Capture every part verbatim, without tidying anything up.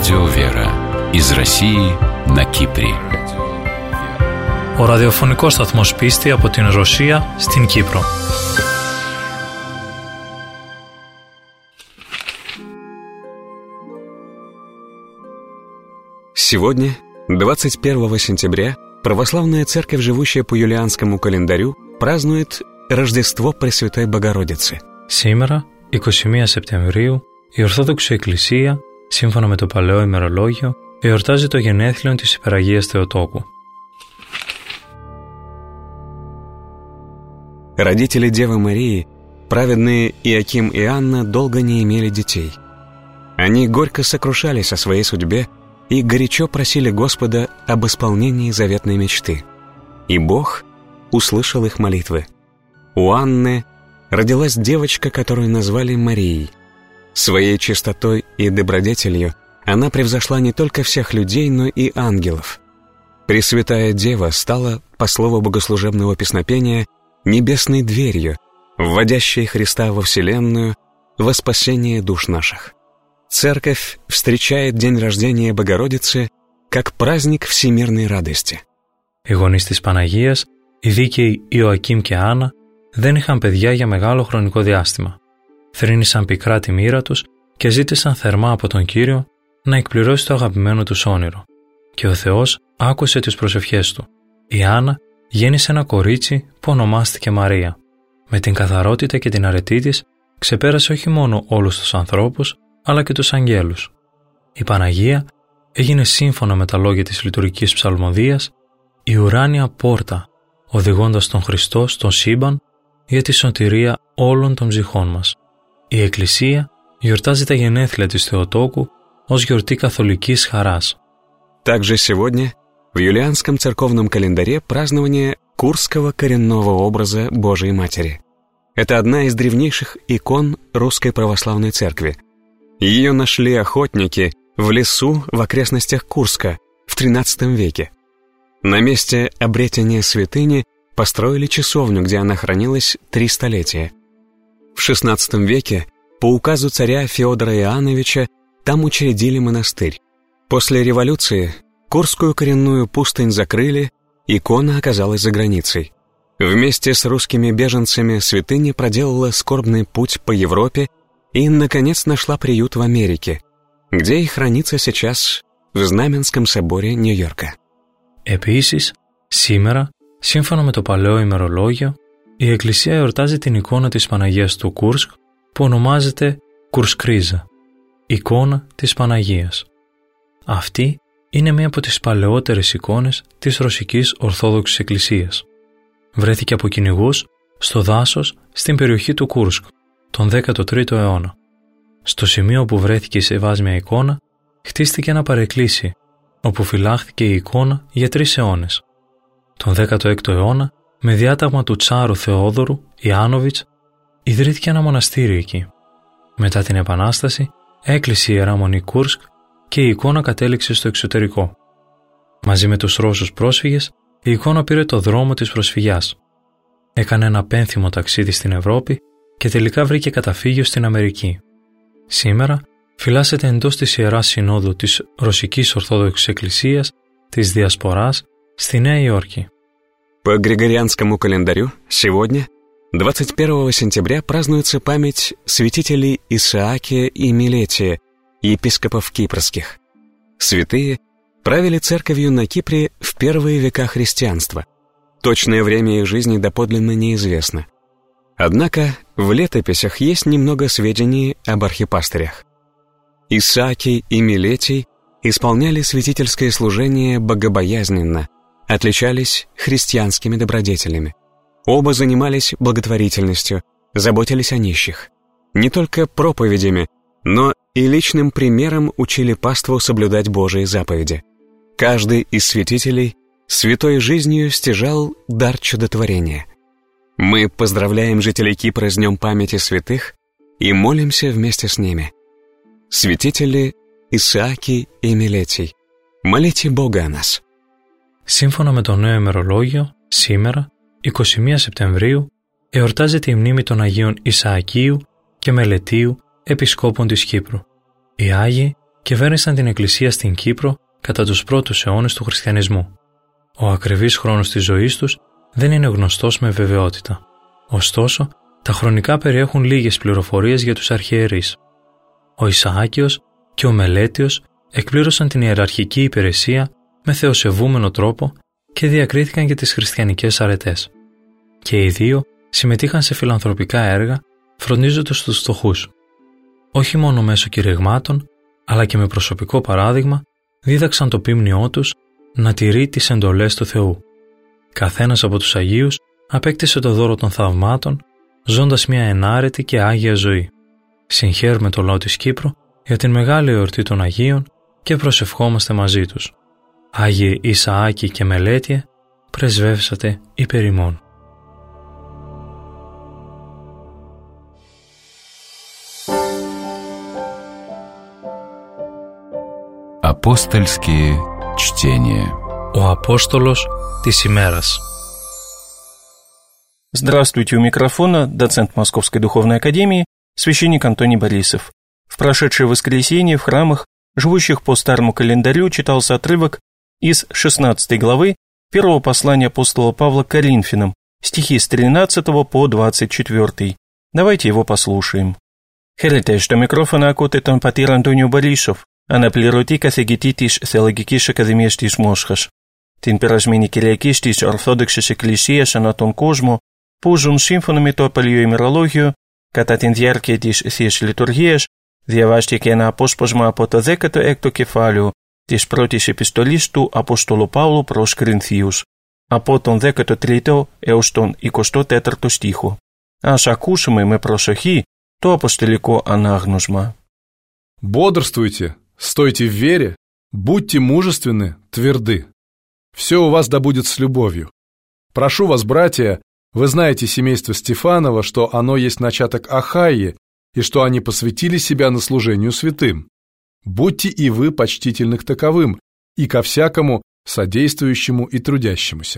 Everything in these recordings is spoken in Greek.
Радио Вера из России на Κύπρη. Ο ραδιοφωνικός σταθμός Πίστη από την Ρωσία στην Κύπρο. Сегодня, двадцать первого сентября, православная церковь, живущая по юлианскому календарю, празднует Рождество Пресвятой Богородицы. Σήμερα, εικοστή πρώτη Σεπτεμβρίου, η Ορθόδοξη Εκκλησία, σύμφωνα με το Παλαιό ημερολόγιο, εορτάζει το γενέθλιον της Υπεραγίας Θεοτόκου. Родители Девы Марии, праведные Иаким и Анна, долго не имели детей. Они горько сокрушались о своей судьбе и горячо просили Господа об исполнении заветной мечты. И Бог услышал их молитвы. У Анны родилась девочка, которую назвали Марией. Своей чистотой и добродетелью она превзошла не только всех людей, но и ангелов. Пресвятая Дева стала, по слову богослужебного песнопения, небесной дверью, вводящей Христа во Вселенную, во спасение душ наших. Церковь встречает день рождения Богородицы как праздник всемирной радости. Οι γονείς της Παναγίας, οι δίκαιοι Ιωακίμ και Άννα, δεν είχαν παιδιά για μεγάλο χρονικό διάστημα. Θρήνησαν πικρά τη μοίρα τους και ζήτησαν θερμά από τον Κύριο να εκπληρώσει το αγαπημένο τους όνειρο. Και ο Θεός άκουσε τις προσευχές του. Η Άννα γέννησε ένα κορίτσι που ονομάστηκε Μαρία. Με την καθαρότητα και την αρετή της ξεπέρασε όχι μόνο όλους τους ανθρώπους, αλλά και τους αγγέλους. Η Παναγία έγινε σύμφωνα με τα λόγια της λειτουργικής ψαλμοδίας η ουράνια πόρτα, οδηγώντας τον Χριστό στον σύμπαν για τη σωτηρία όλων των ψυχών μας. Η Εκκλησία γιορτάζει τα γενέθλια της Θεοτόκου ως γιορτή καθολικής χαράς. Также сегодня в юлианском церковном календаре празднование Курского коренного образа Божией Матери. Это одна из древнейших икон Русской Православной Церкви. Ее нашли охотники в лесу в окрестностях Курска в тринадцатом веке. На месте обретения святыни построили часовню, где она хранилась три столетия. В шестнадцатом веке по указу царя Феодора Иоанновича там учредили монастырь. После революции Курскую коренную пустынь закрыли, икона оказалась за границей. Вместе с русскими беженцами святыня проделала скорбный путь по Европе и, наконец, нашла приют в Америке, где и хранится сейчас в Знаменском соборе Нью-Йорка. Επίσης, σήμερα, σύμφωνα με το Παλαιό ημερολόγιο, η Εκκλησία εορτάζει την εικόνα της Παναγίας του Κούρσκ που ονομάζεται Κουρσκρίζα, εικόνα της Παναγίας. Αυτή είναι μία από τις παλαιότερες εικόνες της Ρωσικής Ορθόδοξης Εκκλησίας. Βρέθηκε από κυνηγούς στο δάσος στην περιοχή του Κούρσκ, τον δέκατο τρίτο αιώνα. Στο σημείο που βρέθηκε η σεβάσμια εικόνα, χτίστηκε ένα παρεκκλήσι, όπου φυλάχθηκε η εικόνα για τρεις αιώνες. Τον δέκατο έκτο αιώνα, με διάταγμα του Τσάρου Θεόδωρου Ιάνοβιτς, ιδρύθηκε ένα μοναστήρι εκεί. Μετά την Επανάσταση, έκλεισε η Ιερά Μονή Κούρσκ και η εικόνα κατέληξε στο εξωτερικό. Μαζί με τους Ρώσους πρόσφυγες, η εικόνα πήρε το δρόμο της προσφυγιάς. Έκανε ένα πένθυμο ταξίδι στην Ευρώπη και τελικά βρήκε καταφύγιο στην Αμερική. Σήμερα φυλάσσεται εντός της Ιεράς Συνόδου της Ρωσικής Ορθόδοξης Εκκλησίας της Διασποράς στη Νέα Υόρκη. По григорианскому календарю сегодня, двадцать первого сентября, празднуется память святителей Исаакия и Милетия, епископов кипрских. Святые правили церковью на Кипре в первые века христианства. Точное время их жизни доподлинно неизвестно. Однако в летописях есть немного сведений об архипастырях. Исаакий и Милетий исполняли святительское служение богобоязненно, отличались христианскими добродетелями. Оба занимались благотворительностью, заботились о нищих. Не только проповедями, но и личным примером учили паству соблюдать Божьи заповеди. Каждый из святителей святой жизнью стяжал дар чудотворения. Мы поздравляем жителей Кипра с Днем памяти святых и молимся вместе с ними. Святители Исаакий и Милетий, молите Бога о нас. Σύμφωνα με το νέο ημερολόγιο, σήμερα, εικοστή πρώτη Σεπτεμβρίου, εορτάζεται η μνήμη των Αγίων Ισαακίου και Μελετίου, επισκόπων της Κύπρου. Οι Άγιοι κυβέρνησαν την Εκκλησία στην Κύπρο κατά τους πρώτους αιώνες του χριστιανισμού. Ο ακριβής χρόνος της ζωής τους δεν είναι γνωστός με βεβαιότητα. Ωστόσο, τα χρονικά περιέχουν λίγες πληροφορίες για τους αρχιερείς. Ο Ισαάκιος και ο Μελέτιος εκπλήρωσαν την ιεραρχική υπηρεσία με θεοσεβούμενο τρόπο και διακρίθηκαν για τις χριστιανικές αρετές. Και οι δύο συμμετείχαν σε φιλανθρωπικά έργα, φροντίζοντας τους φτωχούς. Όχι μόνο μέσω κηρυγμάτων, αλλά και με προσωπικό παράδειγμα, δίδαξαν το πίμνιό τους να τηρεί τις εντολές του Θεού. Καθένας από τους Αγίους απέκτησε το δώρο των θαυμάτων, ζώντας μια ενάρετη και άγια ζωή. Συγχαίρουμε το λαό της Κύπρου για την μεγάλη εορτή των Αγίων και προσευχόμαστε μαζί τους. Άγιε Ισαάκη και Μελέτιε, πρεσβεύσατε υπέρ ημών. Апостольские чтения. Ο Απόστολος της ημέρας. Здравствуйте, у микрофона доцент Московской Духовной Академии, священник Антоний Борисов. В прошедшее воскресенье в храмах, живущих по старому календарю, читался отрывок из шестнадцатой главы первого послания апостола Павла к Коринфянам, стихи с тринадцатого по двадцать четвёртый. Давайте его послушаем. Χαίρετε, στο μικρόφωνο ακούτε τον πατήρ Αντώνιο Μπορίσοφ, αναπληρωτή καθηγητή της Θεολογικής Ακαδημίας της Μόσχας. Την περασμένη Κυριακή στις Ορθόδοξες Εκκλησίες ανά τον κόσμο, που ζουν σύμφωνα με το παλιό ημερολόγιο, κατά την διάρκεια της Θείας Λειτουργίας, διαβάστηκε ένα απόσπασμα από το δέκατο έκτο κεφάλαιο της πρώτης επιστολής του Απόστολου Παύλου προς Κορινθίους, από τον δέκατο τρίτο έως τον εικοστό τέταρτο στίχο. Ας ακούσουμε με προσοχή το αποστολικό ανάγνωσμα. Бодрствуйте, стойте в вере, будьте мужественны, тверды. Все у вас да будет с любовью. Прошу вас, братья, вы знаете семейство Стефанова, что оно есть начаток Ахайи, и что они посвятили себя на служению святым. Будьте и вы почтительны к таковым, и ко всякому содействующему и трудящемуся.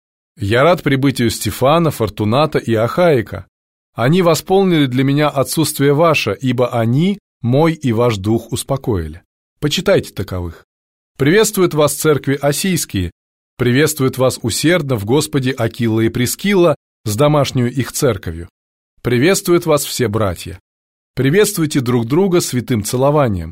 Я рад прибытию Стефана, Фортуната и Ахаика. Они восполнили для меня отсутствие ваше, ибо они мой и ваш дух успокоили. Почитайте таковых. Приветствуют вас церкви Осийские, приветствуют вас усердно в Господе Акилла и Прискилла с домашнюю их церковью. Приветствуют вас все братья. Приветствуйте друг друга святым целованием.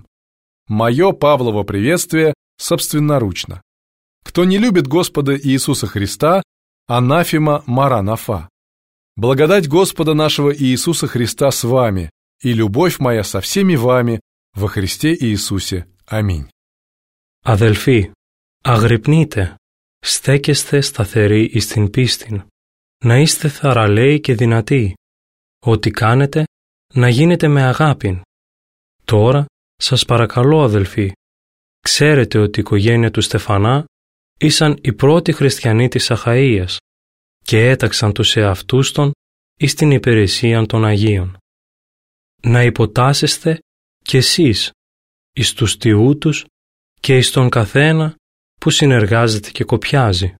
Мое Павлово приветствие собственноручно. Кто не любит Господа Иисуса Христа, анафема маранафа. Благодать Господа нашего Иисуса Христа с вами, и любовь моя со всеми вами во Христе Иисусе. Аминь. Αδελφοί, αγρυπνείτε, στέκεστε σταθεροί εις την πίστην, να είστε θαραλέοι και δυνατοί, ό,τι κάνετε να γίνετε με αγάπην. Τώρα σας παρακαλώ αδελφοί, ξέρετε ότι η οικογένεια του Στεφανά ήσαν οι πρώτοι χριστιανοί της Αχαΐας και έταξαν τους εαυτούς των εις την υπηρεσία των Αγίων. Να υποτάσσεστε κι εσείς εις τους τιούτους και εις τον καθένα που συνεργάζεται και κοπιάζει.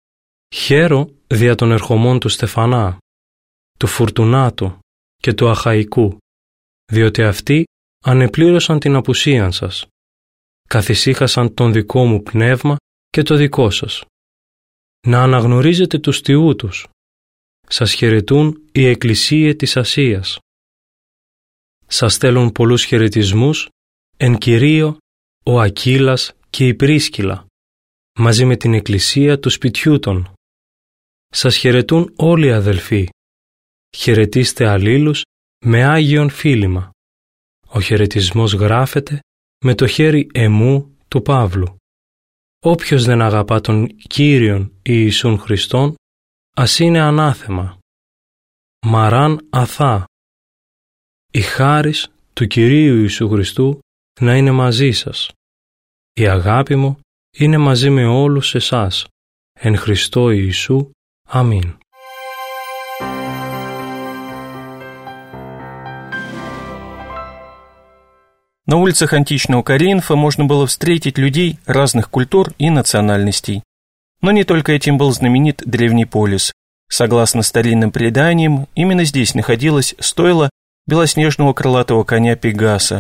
Χαίρο δια των ερχομών του Στεφανά, του Φουρτουνάτου και του Αχαϊκού, διότι αυτοί ανεπλήρωσαν την απουσίαν σας. Καθησύχασαν τον δικό μου πνεύμα και το δικό σας. Να αναγνωρίζετε τους τιούτους. Σας χαιρετούν οι εκκλησίες της Ασίας. Σας στέλνουν πολλούς χαιρετισμούς, εν κυρίω ο Ακύλας και η Πρίσκυλα, μαζί με την εκκλησία του σπιτιού των. Σας χαιρετούν όλοι οι αδελφοί. Χαιρετίστε αλλήλους με άγιον φίλημα. Ο χαιρετισμός γράφεται με το χέρι εμού του Παύλου. Όποιος δεν αγαπά τον Κύριον Ιησούν Χριστόν, ας είναι ανάθεμα. Μαράν αθά. Η χάρις του Κυρίου Ιησού Χριστού να είναι μαζί σας. Η αγάπη μου είναι μαζί με όλους εσάς. Εν Χριστώ Ιησού. Αμήν. На улицах античного Коринфа можно было встретить людей разных культур и национальностей. Но не только этим был знаменит древний полис. Согласно старинным преданиям, именно здесь находилось стойло белоснежного крылатого коня Пегаса,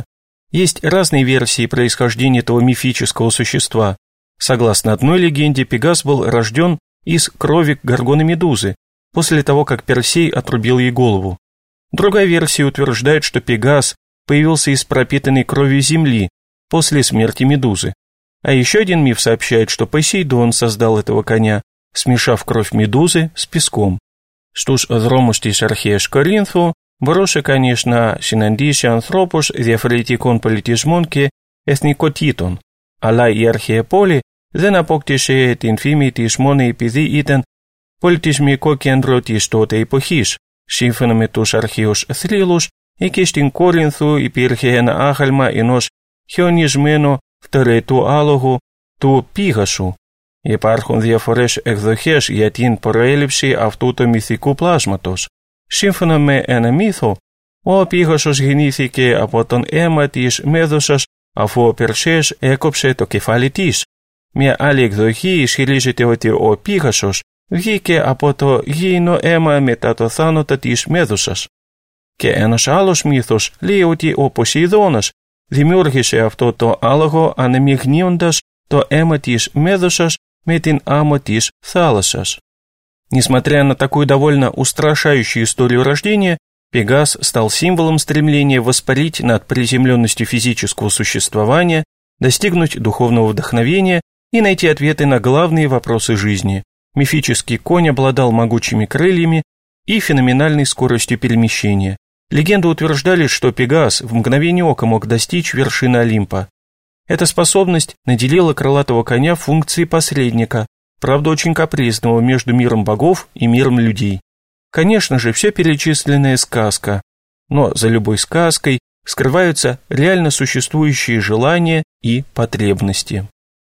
Есть разные версии происхождения этого мифического существа. Согласно одной легенде, Пегас был рожден из крови горгоны-медузы, после того, как Персей отрубил ей голову. Другая версия утверждает, что Пегас появился из пропитанной кровью земли после смерти медузы. А еще один миф сообщает, что Посейдон создал этого коня, смешав кровь медузы с песком. Στους δρόμους της αρχαίας Κορίνθου μπορούσε κανείς να συναντήσει ανθρώπους διαφορετικών πολιτισμών και εθνικοτήτων, αλλά η αρχαία πόλη δεν απόκτησε την φήμη της μόνο επειδή ήταν πολιτισμικό κέντρο της τότε εποχής. Σύμφωνα με τους αρχαίους θρύλους, εκεί στην Κόρινθο υπήρχε ένα άγαλμα ενός χιονισμένου φτερετού άλογου του Πίγασου. Υπάρχουν διαφορές εκδοχές για την προέλευση αυτού του μυθικού πλάσματος. Σύμφωνα με ένα μύθο, ο Πίγασος γεννήθηκε από τον αίμα της Μέδουσας αφού ο Περσέας έκοψε το κεφάλι της. Μια άλλη εκδοχή ισχυρίζεται ότι ο Πίγασος βγήκε από το γήινο αίμα μετά το θάνατο της Μέδουσας. Και ένας άλλος μύθος λέει ότι ο Ποσειδώνας δημιούργησε αυτό το άλογο αναμειγνύοντας το αίμα της Μέδουσας με την άμμο της θάλασσας. Несмотря на такую довольно устрашающую историю рождения, Пегас стал символом стремления воспарить над приземленностью физического существования, достигнуть духовного вдохновения и найти ответы на главные вопросы жизни. Мифический конь обладал могучими крыльями и феноменальной скоростью перемещения. Легенды утверждали, что Пегас в мгновение ока мог достичь вершины Олимпа. Эта способность наделила крылатого коня функцией посредника, правда очень капризного между миром богов и миром людей. Конечно же, все перечисленная сказка, но за любой сказкой скрываются реально σуществующие желания и потребности.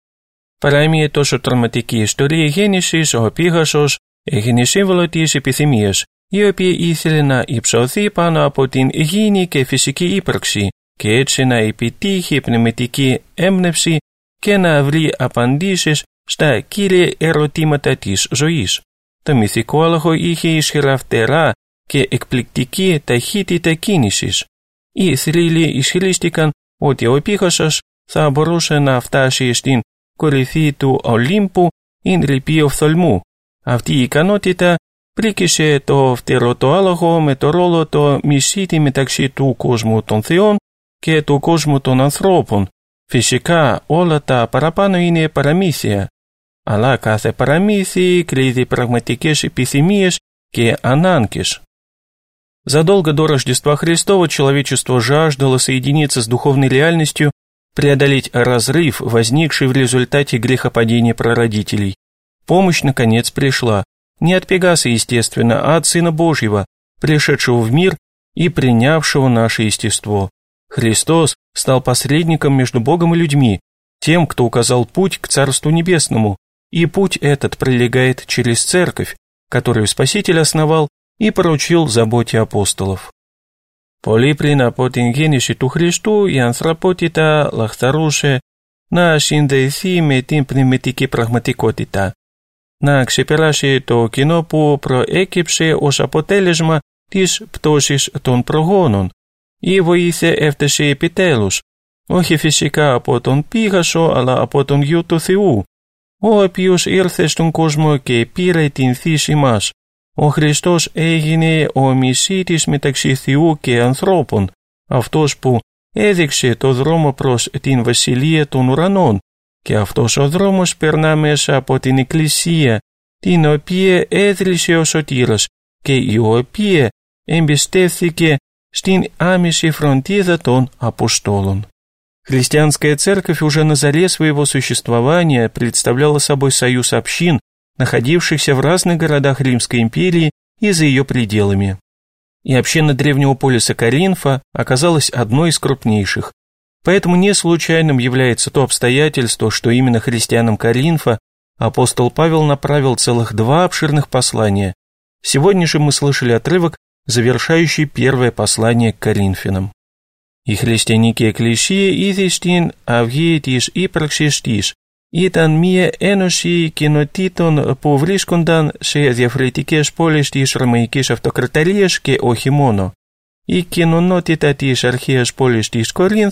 Παράμοιε τόσο τρομακτική ιστορία γέννησης, ο Πίγασος έγινε σύμβολο της επιθυμίας, η οποία ήθελε να υψωθεί πάνω από την υγιεινή και φυσική ύπαρξη και έτσι να επιτύχει πνευματική έμπνευση και να βρει απαντήσεις στα κύρια ερωτήματα της ζωής. Το μυθικό άλογο είχε ισχυρά φτερά και εκπληκτική ταχύτητα κίνησης. Οι θρύλοι ισχυρίστηκαν ότι ο Πίγασος θα μπορούσε να φτάσει στην κορυφή του Ολύμπου ειν ρηπείο φθαλμού. Αυτή η ικανότητα πρίκησε το φτερωτό άλογο με το ρόλο το μισήτη μεταξύ του κόσμου των θεών και του κόσμου των ανθρώπων. Φυσικά όλα τα παραπάνω είναι παραμύθια, αλλά κάθε παραμύθι κρύβει πραγματικές επιθυμίες και ανάγκες. Задолго до Рождества Христова человечество жаждало соединиться с духовной реальностью, преодолеть разрыв, возникший в результате грехопадения прародителей. Помощь, наконец, пришла. Не от Пегаса, естественно, а от Сына Божьего, пришедшего в мир и принявшего наше естество. Христос стал посредником между Богом и людьми, тем, кто указал путь к Царству Небесному, и путь этот пролегает через Церковь, которую Спаситель основал и поручил заботе апостолов. Πολύ πριν από την γέννηση του Χριστού, η ανθρωπότητα λαχθαρούσε να συνδεθεί με την πνευματική πραγματικότητα, να ξεπεράσει το κοινό που προέκυψε ως αποτέλεσμα της πτώσης των προγόνων. Η βοήθεια έφτασε επιτέλους, όχι φυσικά από τον Πίγασο, αλλά από τον Υιό του Θεού, ο οποίος ήρθε στον κόσμο και πήρε την φύση μας. Ο Χριστός έγινε ο μεσίτης μεταξύ Θεού και ανθρώπων, αυτός που έδειξε το δρόμο προς την Βασιλεία των Ουρανών, και αυτός ο δρόμος περνά μέσα από την Εκκλησία, την οποία έδρυσε ο Σωτήρας και η οποία εμπιστεύθηκε στην άμεση фронтίδα των Αποστόλων. Христианская церковь уже на заре своего существования представляла собой союз общин, находившихся в разных городах Римской империи и за ее пределами. И община древнего полиса Коринфа оказалась одной из крупнейших. Поэтому не случайным является то обстоятельство, что именно христианам Коринфа апостол Павел направил целых два обширных послания. Сегодня же мы слышали отрывок, завершающий первое послание к Коринфянам. «Η χριστιανική εκκλησία ήδη στην αυγή της ύπαρξης της ήταν μία ένωση κοινοτήτων που βρίσκονταν σε διαφορετικές πόλεις της Ρωμαϊκής Αυτοκρατορίας και όχι μόνο. Η κοινότητα της αρχαίας πόλης της Κορίνθου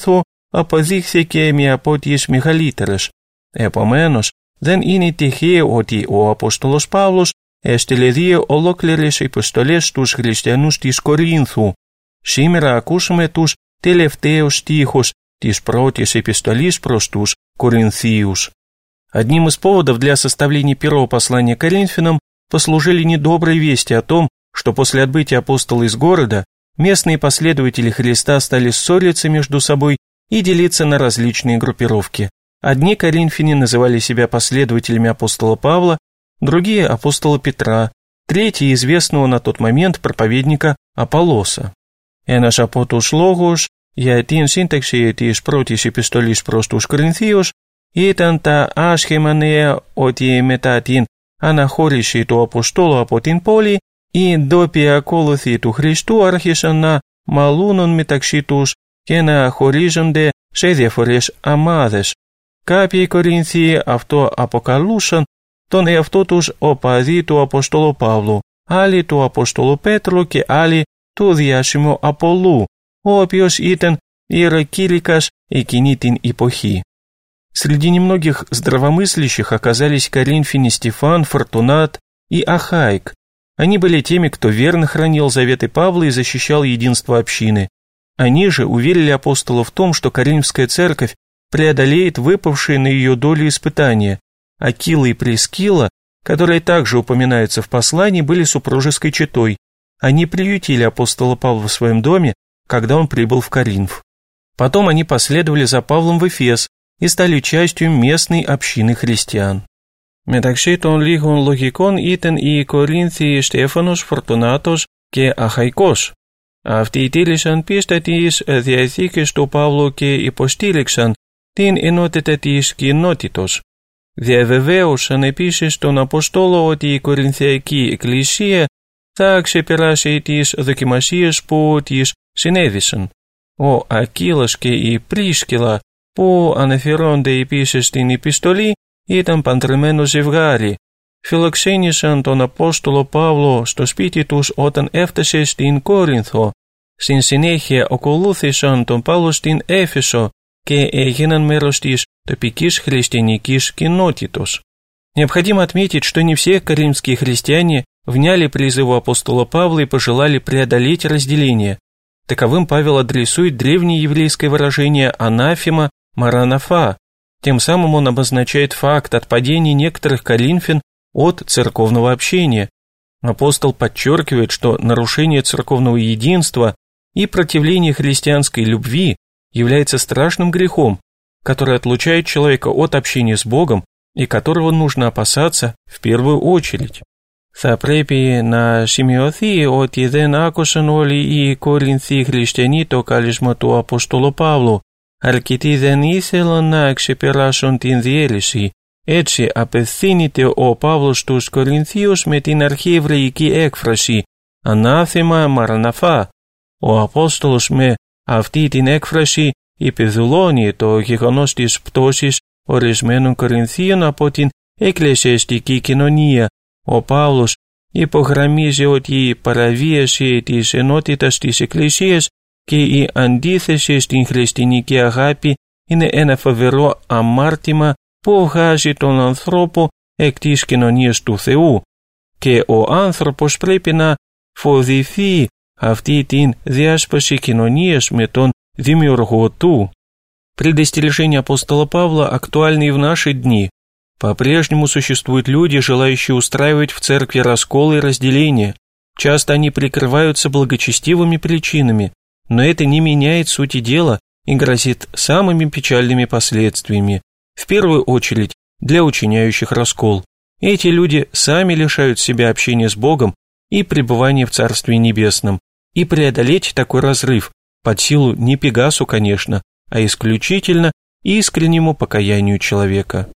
αποδείχθηκε από τις μεγαλύτερες. Επομένως, δεν είναι τυχαίο ότι ο Απόστολος Παύλος έστειλε δύο ολόκληρες επιστολές στους χριστιανούς της Κορίνθου. Σήμερα ακούσαμε τους τελευταίους стихους της πρώτης επιστολής προς τους Коринфиους. Одним из поводов для составления первого послания к Коринфянам послужили недобрые вести о том, что после отбытия апостола из города местные последователи Христа стали ссориться между собой и делиться на различные группировки. Одни коринфяне называли себя последователями апостола Павла, другие – апостола Петра, третьи – известного на тот момент проповедника Аполлоса. Ένας από τους λόγους για την σύνταξη της πρώτης επιστολής προς τους Κορινθίους ήταν τα άσχημα νέα ότι μετά την αναχώρηση του Αποστόλου από την πόλη, οι ντόπιοι ακόλουθοι του Χριστού άρχισαν να μαλώνουν μεταξύ τους και να χωρίζονται σε διάφορες ομάδες. Κάποιοι Κορινθίοι αυτό αποκαλούσαν τον εαυτό τους οπαδοί του Αποστόλου Παύλου, άλλοι του Αποστόλου Πέτρου και άλλοι του διάσημου Απολλού, ο οποίος ήταν ιεροκήρυκας εκείνη την εποχή. Среди немногих здравомыслящих оказались коринфяне Стефан, Фортунат и Ахаик. Они были теми, кто верно хранил заветы Павла и защищал единство общины. Они же уверили апостола в том, что Коринфская церковь преодолеет выпавшие на ее долю испытания. Акила и Прискила, которые также упоминаются в послании, были супружеской четой. Они приютили апостола Павла в своем доме, когда он прибыл в Коринф. Потом они последовали за Павлом в Эфес и στали частью местной общины христиан. Μεταξύ των λίγων λογικών ήταν οι Κορίνθιοι Στέφανος, Φορτουνάτος και Αχαϊκός. Αυτοί τήρησαν πίστα της Διαθήκης του Παύλου και υποστήριξαν την ενότητα της κοινότητος. Διαβεβαίωσαν επίσης τον Αποστόλο ότι η Κορινθιακή Εκκλησία θα ξεπεράσει τις δοκιμασίες που της συνέβησαν. Ο Ακύλας και η Πρίσκυλα που αναφερόνται επίσης στην επιστολή ήταν παντρεμένο ζευγάρι. Φιλοξένησαν τον Απόστολο Παύλο στο σπίτι τους όταν έφτασε στην Κόρινθο. Στην συνέχεια ακολούθησαν τον Παύλο στην Έφεσο και έγιναν μέρος της τοπικής христианικής κοινότητος. Необходимо отметить, что не все коринфские христиане вняли призыву апостола Павла и пожелали преодолеть разделение. Таковым Павел адресует древнее еврейское выражение «анафема маранафа». Тем самым он обозначает факт отпадения некоторых коринфян от церковного общения. Апостол подчеркивает, что нарушение церковного единства и противление христианской любви является страшным грехом, который отлучает человека от общения с Богом и которого нужно опасаться в первую очередь. Θα πρέπει να σημειωθεί ότι δεν άκουσαν όλοι οι Κορινθοί χριστιανοί το κάλεσμα του Απόστολου Παύλου. Αρκετοί δεν ήθελαν να ξεπεράσουν την διέλυση. Έτσι απευθύνεται ο Παύλος στους Κορινθίους με την αρχαιεβραϊκή έκφραση «ανάθεμα μαραναφά». Ο Απόστολος με αυτή την έκφραση υπεδηλώνει το γεγονός της πτώσης ορισμένων Κορινθίων από την εκκλησιαστική κοινωνία. Ο Παύλος υπογραμμίζει ότι η παραβίαση της ενότητας της Εκκλησίας και η αντίθεση στην χριστιανική αγάπη είναι ένα φοβερό αμάρτημα που βγάζει τον ανθρώπο εκ της κοινωνίας του Θεού και ο άνθρωπος πρέπει να φοβηθεί αυτή την διάσπαση κοινωνίας με τον Δημιουργό του. Предостережение апостола Павла актуальны и в наши дни. По-прежнему существуют люди, желающие устраивать в церкви расколы и разделения. Часто они прикрываются благочестивыми причинами, но это не меняет сути дела и грозит самыми печальными последствиями, в первую очередь для учиняющих раскол. Эти люди сами лишают себя общения с Богом и пребывания в Царстве Небесном, и преодолеть такой разрыв под силу не Пегасу, конечно, а исключительно искреннему покаянию человека.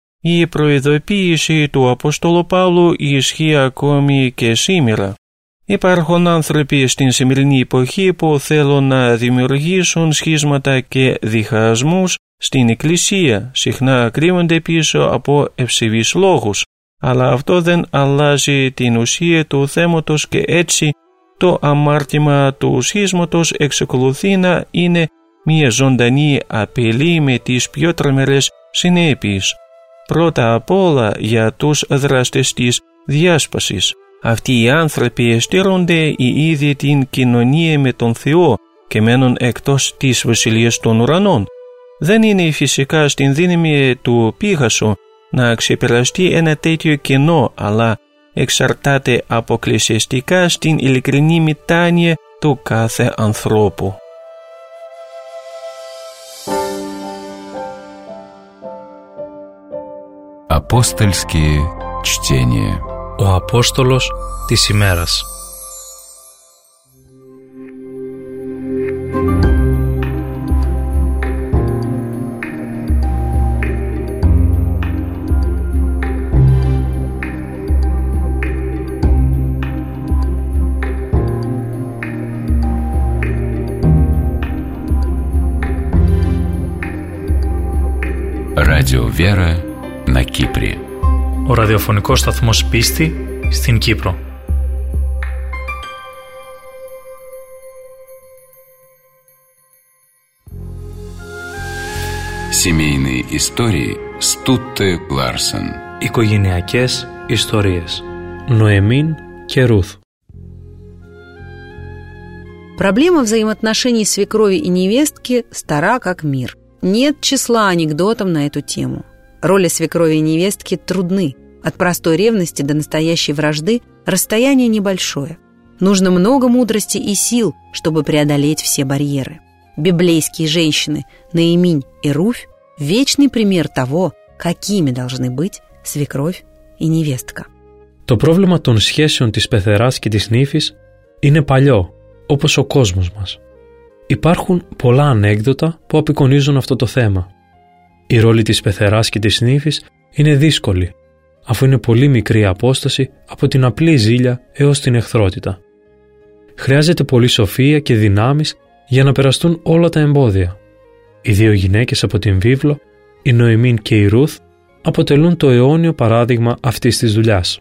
Η προειδοποίηση του Απόστολου Παύλου ισχύει ακόμη και σήμερα. Υπάρχουν άνθρωποι στην σημερινή εποχή που θέλουν να δημιουργήσουν σχίσματα και διχασμούς στην Εκκλησία, συχνά κρύβονται πίσω από ευσεβείς λόγους, αλλά αυτό δεν αλλάζει την ουσία του θέματος και έτσι το αμάρτημα του σχίσματος εξακολουθεί να είναι μία ζωντανή απειλή με τις πιο τρομερές συνέπειες. Πρώτα απ' όλα για τους δράστες της διάσπασης. Αυτοί οι άνθρωποι στήρονται ήδη την κοινωνία με τον Θεό και μένουν εκτός της βασιλείας των ουρανών. Δεν είναι φυσικά στην δύναμη του Πίγασου να ξεπεραστεί ένα τέτοιο κενό, αλλά εξαρτάται αποκλειστικά στην ειλικρινή μετάνοια του κάθε ανθρώπου. Апостольские чтения. Ο Απόστολος της ημέρας. Радио Вера на Кипре. Ο ραδιοφωνικός σταθμός Πίστη στην Κύπρο. Семейные истории с Тутте Ларсен. Οικογενειακές ιστορίες. Νοεμίν και Ρούθ. Проблема взаимоотношений свекрови и невестки стара как мир. Нет числа анекдотов на эту тему. Роли свекрови и невестки трудны. От простой ревности до настоящей вражды расстояние небольшое. Нужно много мудрости и сил, чтобы преодолеть все барьеры. Библейские женщины Ноэминь и Руфь – вечный пример того, какими должны быть свекровь и невестка. Το πρόβλημα των σχέσεων της πεθεράς και της νύφης είναι παλιό, όπως ο κόσμος μας. Υπάρχουν πολλά ανέκδοτα που απεικονίζουν αυτό το θέμα. Η ρόλη της πεθεράς και της νύφης είναι δύσκολη, αφού είναι πολύ μικρή η απόσταση από την απλή ζήλια έως την εχθρότητα. Χρειάζεται πολλή σοφία και δυνάμεις για να περαστούν όλα τα εμπόδια. Οι δύο γυναίκες από την βίβλο, η Νοεμίν και η Ρούθ, αποτελούν το αιώνιο παράδειγμα αυτής της δουλειάς.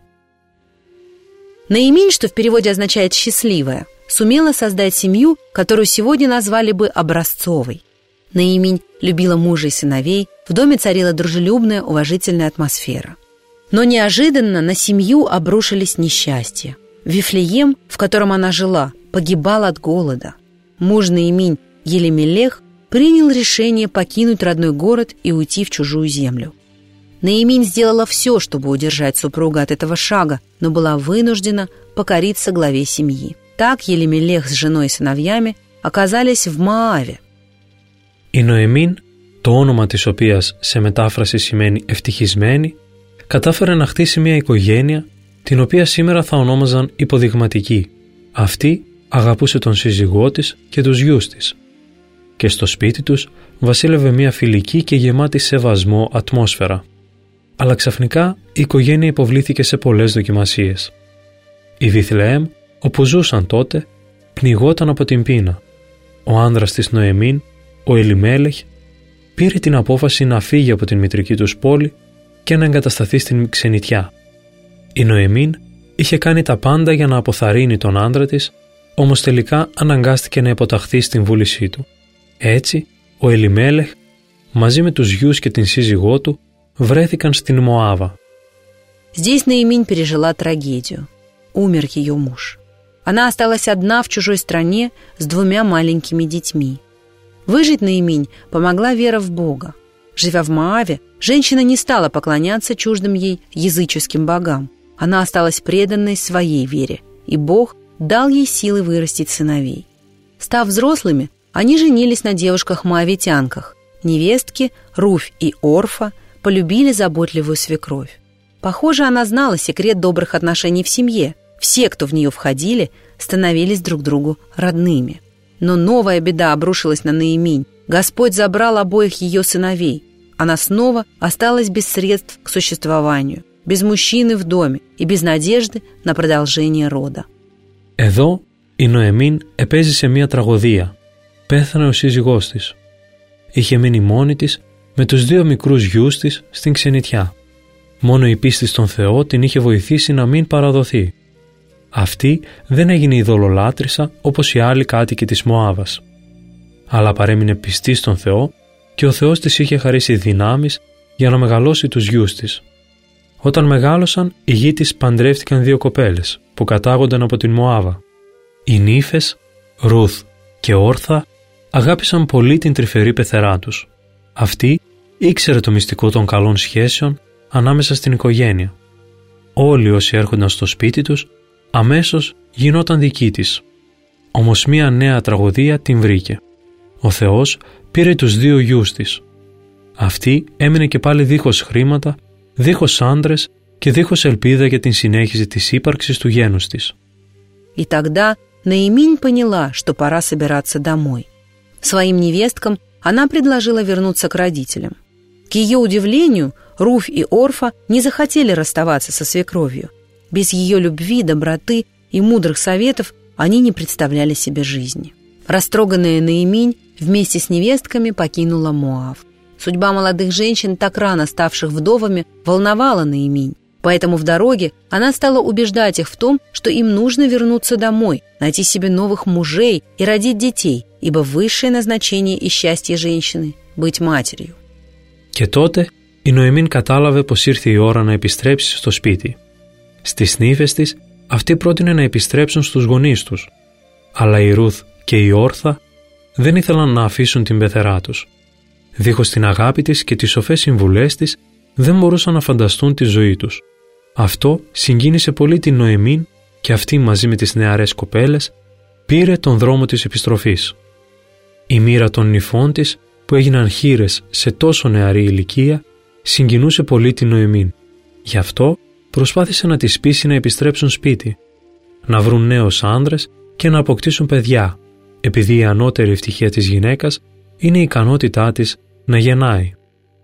Ноэминь, что в переводе означает «счастливая», сумела создать семью, которую сегодня назвали бы образцовой. Ноэминь любила мужа и сыновей, в доме царила дружелюбная, уважительная атмосфера. Но неожиданно на семью обрушились несчастья. Вифлеем, в котором она жила, погибал от голода. Муж Ноэминь, Елемелех, принял решение покинуть родной город и уйти в чужую землю. Ноэминь сделала все, чтобы удержать супруга от этого шага, но была вынуждена покориться главе семьи. Так Елемелех с женой и сыновьями оказались в Моаве. Η Νοεμίν, το όνομα της οποίας σε μετάφραση σημαίνει ευτυχισμένη, κατάφερε να χτίσει μια οικογένεια την οποία σήμερα θα ονόμαζαν υποδειγματική. Αυτή αγαπούσε τον σύζυγό της και τους γιους της. Και στο σπίτι τους βασίλευε μια φιλική και γεμάτη σεβασμό ατμόσφαιρα. Αλλά ξαφνικά η οικογένεια υποβλήθηκε σε πολλές δοκιμασίες. Η Βιθλεέμ, όπου ζούσαν τότε, πνιγόταν από την πείνα. Ο άνδρας της Νοεμίν, ο Ελιμέλεχ, πήρε την απόφαση να φύγει από την μητρική τους πόλη και να εγκατασταθεί στην ξενιτιά. Η Νοεμίν είχε κάνει τα πάντα για να αποθαρρύνει τον άντρα της, όμως τελικά αναγκάστηκε να υποταχθεί στην βούλησή του. Έτσι, ο Ελιμέλεχ, μαζί με τους γιους και την σύζυγό του, βρέθηκαν στην Μωάβα. Здесь Ноэминь пережила трагедию. Умер ее муж. Она осталась одна в чужой стране с двумя маленькими детьми. Выжить Ноэминь помогла вера в Бога. Живя в Моаве, женщина не стала поклоняться чуждым ей языческим богам. Она осталась преданной своей вере, и Бог дал ей силы вырастить сыновей. Став взрослыми, они женились на девушках-моавитянках. Невестки Руфь и Орфа полюбили заботливую свекровь. Похоже, она знала секрет добрых отношений в семье. Все, кто в нее входили, становились друг другу родными. Но новая беда обрушилась на Ноэминь. Господь забрал обоих ее сыновей. Она снова осталась без средств к существованию, без мужчины в доме и без надежды на продолжение рода. Εδώ η Νοεμίν επέζησε μια τραγωδία. Πέθανε ο σύζυγός της. Είχε μείνει μόνη της με τους δύο μικρούς γιους της στην ξενιτιά. Μόνο η πίστη στον Θεό την είχε βοηθήσει να μην παραδοθεί. Αυτή δεν έγινε ειδωλολάτρησα όπως οι άλλοι κάτοικοι της Μωάβας. αλλά παρέμεινε πιστή στον Θεό και ο Θεός της είχε χαρίσει δυνάμεις για να μεγαλώσει τους γιους της. Όταν μεγάλωσαν, οι γη της παντρεύτηκαν δύο κοπέλες που κατάγονταν από την Μωάβα. Οι νύφες, Ρουθ και Όρθα, αγάπησαν πολύ την τρυφερή πεθερά τους. Αυτή ήξερε το μυστικό των καλών σχέσεων ανάμεσα στην οικογένεια. Όλοι όσοι έρχονταν στο σπίτι τους, αμέσως γινόταν δικοί της. Όμως μία νέα τραγωδία την βρήκε. Ο Θεός πήρε τους δύο γιους της. Αυτή έμεινε και πάλι δίχως χρήματα, δίχως άντρες και δίχως ελπίδα για την συνέχιση της ύπαρξης του γένους της. И тогда Наиминь поняла, что пора собираться домой. Своим невесткам она предложила вернуться к родителям. К ее удивлению, Руфь и Орфа не захотели расставаться со свекровью. Без ее любви, доброты и мудрых советов они не представляли себе жизни. Растроганная Наиминь вместе с невестками покинула Моав. Судьба молодых женщин, так рано ставших вдовами, волновала Наиминь. Поэтому в дороге она стала убеждать их в том, что им нужно вернуться домой, найти себе новых мужей и родить детей, ибо высшее назначение и счастье женщины – быть матерью. Και τότε η Νοεμίν κατάλαβε πως ήρθε η ώρα να επιστρέψει στο σπίτι. Στις νύφες της, αυτή πρότεινε να επιστρέψουν στους γονείς τους. Αλλά η Ρουθ και η Όρθα δεν ήθελαν να αφήσουν την πεθερά τους. Δίχως την αγάπη της και τις σοφές συμβουλές της, δεν μπορούσαν να φανταστούν τη ζωή τους. Αυτό συγκίνησε πολύ την Νοεμίν και αυτή μαζί με τις νεαρές κοπέλες πήρε τον δρόμο της επιστροφής. Η μοίρα των νυφών της, που έγιναν χήρες σε τόσο νεαρή ηλικία, συγκινούσε πολύ την Νοεμίν. Γι' αυτό προσπάθησε να τις πείσει να επιστρέψουν σπίτι, να βρουν νέους άντρες και να αποκτήσουν παιδιά, επειδή η ανώτερη ευτυχία της γυναίκας είναι η ικανότητά της να γεννάει.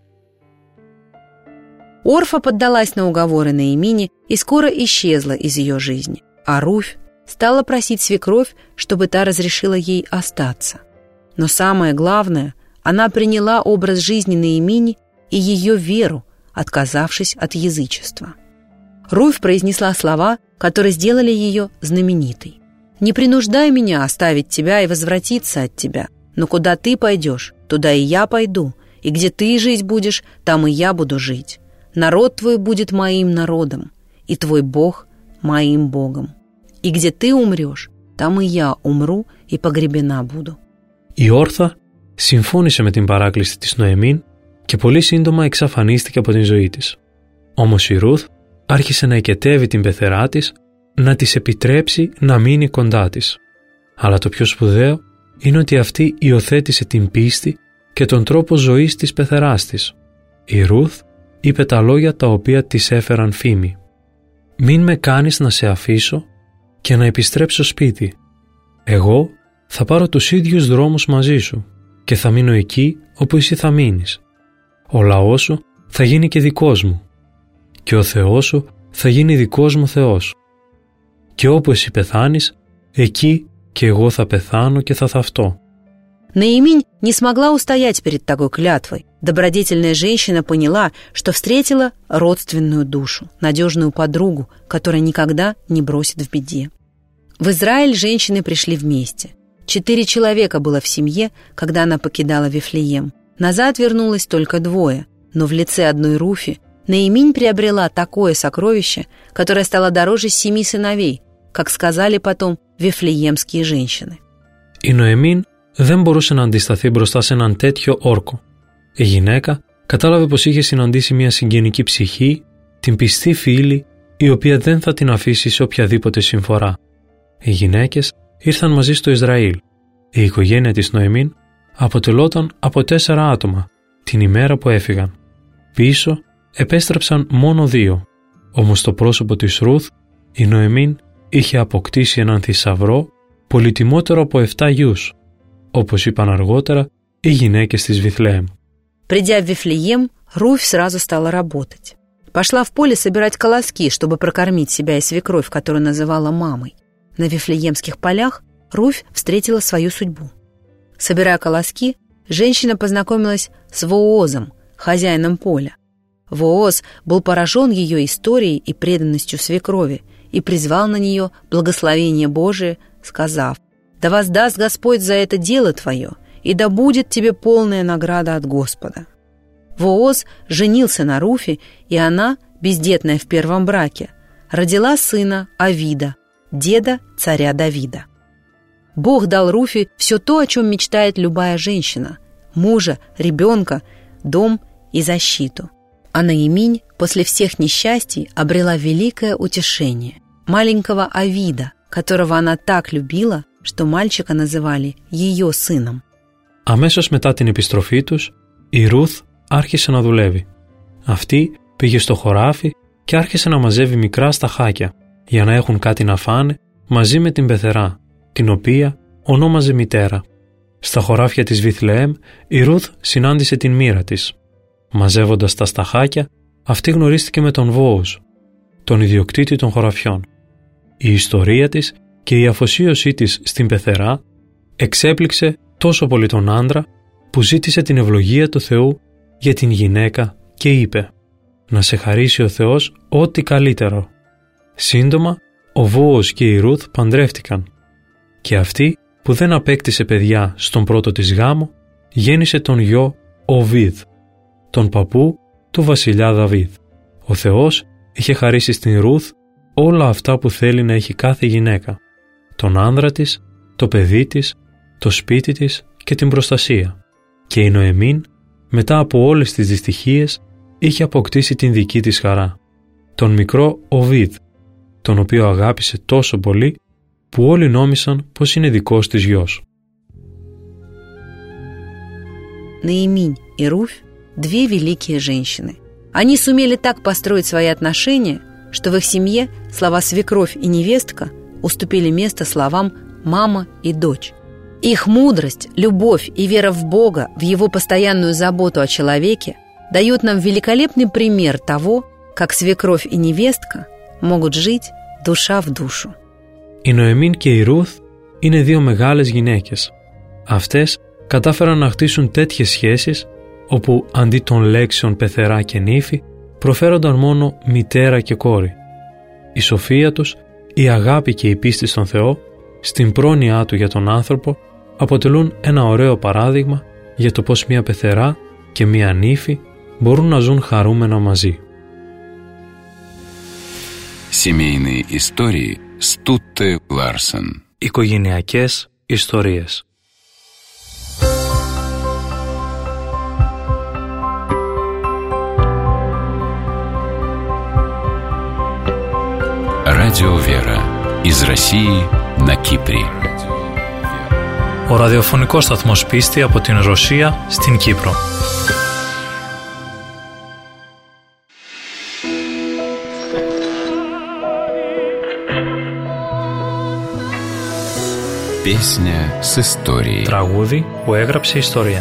Орфа поддалась на уговоры Наимини и скоро исчезла из ее жизни, а Руфь стала просить свекровь, чтобы та разрешила ей остаться. Но самое главное, она приняла образ жизни Наимини и ее веру, отказавшись от язычества. Руфь произнесла слова, которые сделали ее знаменитой. «Не принуждай меня оставить тебя и возвратиться от тебя, но куда ты пойдешь, туда и я пойду, и где ты жить будешь, там и я буду жить. Народ твой будет моим народом, и твой Бог моим Богом. И где ты умрешь, там и я умру и погребена буду». Η Όρθα συμφώνησε με την παράκληση της Νοεμίν και πολύ σύντομα εξαφανίστηκε από την ζωή της. Όμως η Ρουθ άρχισε να οικετεύει την πεθερά της, να της επιτρέψει να μείνει κοντά της. Αλλά το πιο σπουδαίο είναι ότι αυτή υιοθέτησε την πίστη και τον τρόπο ζωής της πεθεράς της. Η Ρουθ είπε τα λόγια τα οποία της έφεραν φήμη. «Μην με κάνεις να σε αφήσω και να επιστρέψω σπίτι. Εγώ θα πάρω τους ίδιους δρόμους μαζί σου και θα μείνω εκεί όπου εσύ θα μείνεις. Ο λαός σου θα γίνει και δικός μου και ο Θεός σου θα γίνει δικός μου Θεός. Και όπου εσύ πεθάνεις, εκεί και εγώ θα πεθάνω και θα θαυτώ». Наиминь не смогла устоять перед такой клятвой. Добродетельная женщина поняла, что встретила родственную душу, надежную подругу, которая никогда не бросит в беде. В Израиль женщины пришли вместе. Четыре человека было в семье, когда она покидала Вифлеем. Назад вернулось только двое, но в лице одной Руфи Наиминь приобрела такое сокровище, которое стало дороже семи сыновей, как сказали потом вифлеемские женщины. Η Νοεμίν δεν μπορούσε να αντισταθεί μπροστά σε έναν τέτοιο όρκο. Η γυναίκα κατάλαβε πως είχε συναντήσει μια συγγενική ψυχή, την πιστή φίλη, η οποία δεν θα την αφήσει σε οποιαδήποτε συμφορά. Οι γυναίκες ήρθαν μαζί στο Ισραήλ. Η οικογένεια της Νοεμίν αποτελόταν από τέσσερα άτομα την ημέρα που έφυγαν. Πίσω επέστρεψαν μόνο δύο, όμως στο πρόσωπο της Ρουθ η Νοεμίν είχε αποκτήσει έναν θησαυρό πολυτιμότερο από εφτά γιους, όπως είπαν αργότερα οι γυναίκες της Βηθλεέμ. Придя в Вифлеем, Руфь сразу стала работать. Пошла в поле собирать колоски, чтобы прокормить себя и свекровь, которую называла мамой. На вифлеемских полях Руфь встретила свою судьбу. Собирая колоски, женщина познакомилась с Воозом, хозяином поля. Вооз был поражен ее историей и преданностью свекрови и призвал на нее благословение Божие, сказав: «Да воздаст Господь за это дело твое, и да будет тебе полная награда от Господа». Вооз женился на Руфе, и она, бездетная в первом браке, родила сына Авида, деда царя Давида. Бог дал Руфе все то, о чем мечтает любая женщина – мужа, ребенка, дом и защиту. А Наиминь после всех несчастий обрела великое утешение – маленького Авида, которого она так любила, что мальчика называли ее сыном. Αμέσως μετά την επιστροφή τους, η Ρουθ άρχισε να δουλεύει. Αυτή πήγε στο χωράφι και άρχισε να μαζεύει μικρά σταχάκια για να έχουν κάτι να φάνε μαζί με την πεθερά, την οποία ονόμαζε μητέρα. Στα χωράφια της Βιθλεέμ η Ρουθ συνάντησε την μοίρα της. Μαζεύοντας τα σταχάκια, αυτή γνωρίστηκε με τον Βόοζ, τον ιδιοκτήτη των χωραφιών. Η ιστορία της και η αφοσίωσή της στην πεθερά εξέπληξε τόσο πολύ τον άντρα που ζήτησε την ευλογία του Θεού για την γυναίκα και είπε «Να σε χαρίσει ο Θεός ό,τι καλύτερο». Σύντομα, ο Βόοζ και η Ρουθ παντρεύτηκαν και αυτή που δεν απέκτησε παιδιά στον πρώτο της γάμο γέννησε τον γιο Οβίδ, τον παππού του βασιλιά Δαβίδ. Ο Θεός είχε χαρίσει στην Ρουθ όλα αυτά που θέλει να έχει κάθε γυναίκα, τον άνδρα της, το παιδί της, το σπίτι της και την προστασία. Και η Νοεμίν, μετά από όλες τις δυστυχίες, είχε αποκτήσει την δική της χαρά, τον μικρό Οβίδ, τον οποίο αγάπησε τόσο πολύ που όλοι νόμισαν πως είναι δικός της γιος. Наиминь и Руфь – две великие женщины. Они сумели так построить свои отношения, что в их семье слова «свекровь» и «невестка» уступили место словам «мама» и «дочь». Их мудрость, любовь и вера в Бога, в Его постоянную заботу о человеке дают нам великолепный пример того, как свекровь и невестка могут жить душа в душу. Η Νοεμίν και η Ρουθ είναι δύο μεγάλες γυναίκες. Αυτές κατάφεραν να χτίσουν τέτοιες σχέσεις όπου αντί των λέξεων πεθερά και νύφη προφέρονταν μόνο μητέρα και κόρη. Η σοφία τους, η αγάπη και η πίστη στον Θεό, στην πρόνοιά Του για τον άνθρωπο, αποτελούν ένα ωραίο παράδειγμα για το πως μια πεθερά και μια νύφη μπορούν να ζουν χαρούμενα μαζί. Семейные истории с Тутте Ларсен. Οικογενειακές ιστορίες. Радио Вера. Из России на Кипре. Ο ραδιοφωνικός σταθμός Πίστη από την Ρωσία στην Κύπρο. Песня с историей. Τραγούδι που έγραψε ιστορία.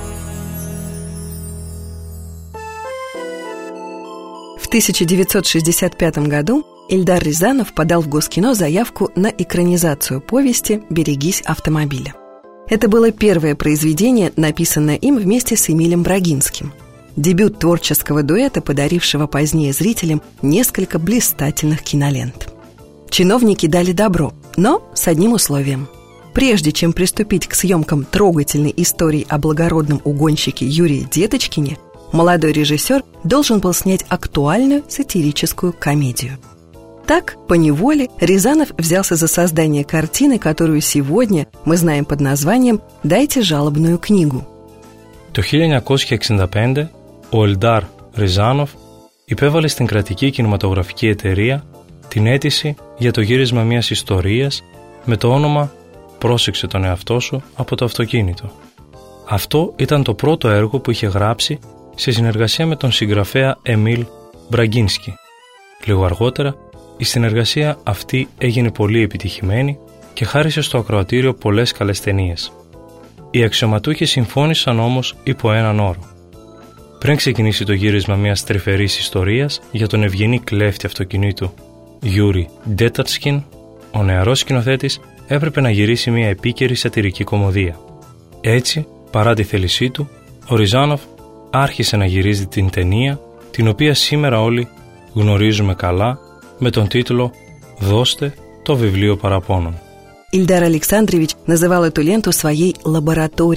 В тысяча девятьсот шестьдесят пятом году Ильдар Рязанов подал в Госкино заявку на экранизацию повести «Берегись автомобиля». Это было первое произведение, написанное им вместе с Эмилем Брагинским. Дебют творческого дуэта, подарившего позднее зрителям несколько блистательных кинолент. Чиновники дали добро, но с одним условием. Прежде чем приступить к съемкам трогательной истории о благородном угонщике Юрии Деточкине, молодой режиссер должен был снять актуальную сатирическую комедию. Так, поневоле, Рязанов взялся за создание картины, которую сегодня мы знаем под названием «Дайте жалобную книгу». Το χίλια εννιακόσια εξήντα πέντε, ο Ιλντάρ Ριζάνοφ υπέβαλε στην κρατική κινηματογραφική εταιρεία την αίτηση για το γύρισμα μιας ιστορίας με το όνομα «Πρόσεξε τον εαυτό σου από το αυτοκίνητο». Αυτό ήταν το πρώτο έργο που είχε γράψει σε συνεργασία με τον συγγραφέα Εμίλ Μπραγκίνσκι. Λίγο αργότερα, η συνεργασία αυτή έγινε πολύ επιτυχημένη και χάρισε στο ακροατήριο πολλές καλές ταινίες. Οι αξιωματούχοι συμφώνησαν όμως υπό έναν όρο. Πριν ξεκινήσει το γύρισμα μιας τρυφερής ιστορίας για τον ευγενή κλέφτη αυτοκινήτου Γιούρι Ντέτατσκιν, ο νεαρός σκηνοθέτης έπρεπε να γυρίσει μια επίκαιρη σατιρική κωμωδία. Έτσι, παρά τη θέλησή του, ο Ριζάνοφ άρχισε να γυρίζει την ταινία, την οποία σήμερα όλοι γνωρίζουμε καλά με τον τίτλο «Δώστε το βιβλίο παραπώνων». Ильдар Александрович называл эту ленту своей лабораторией,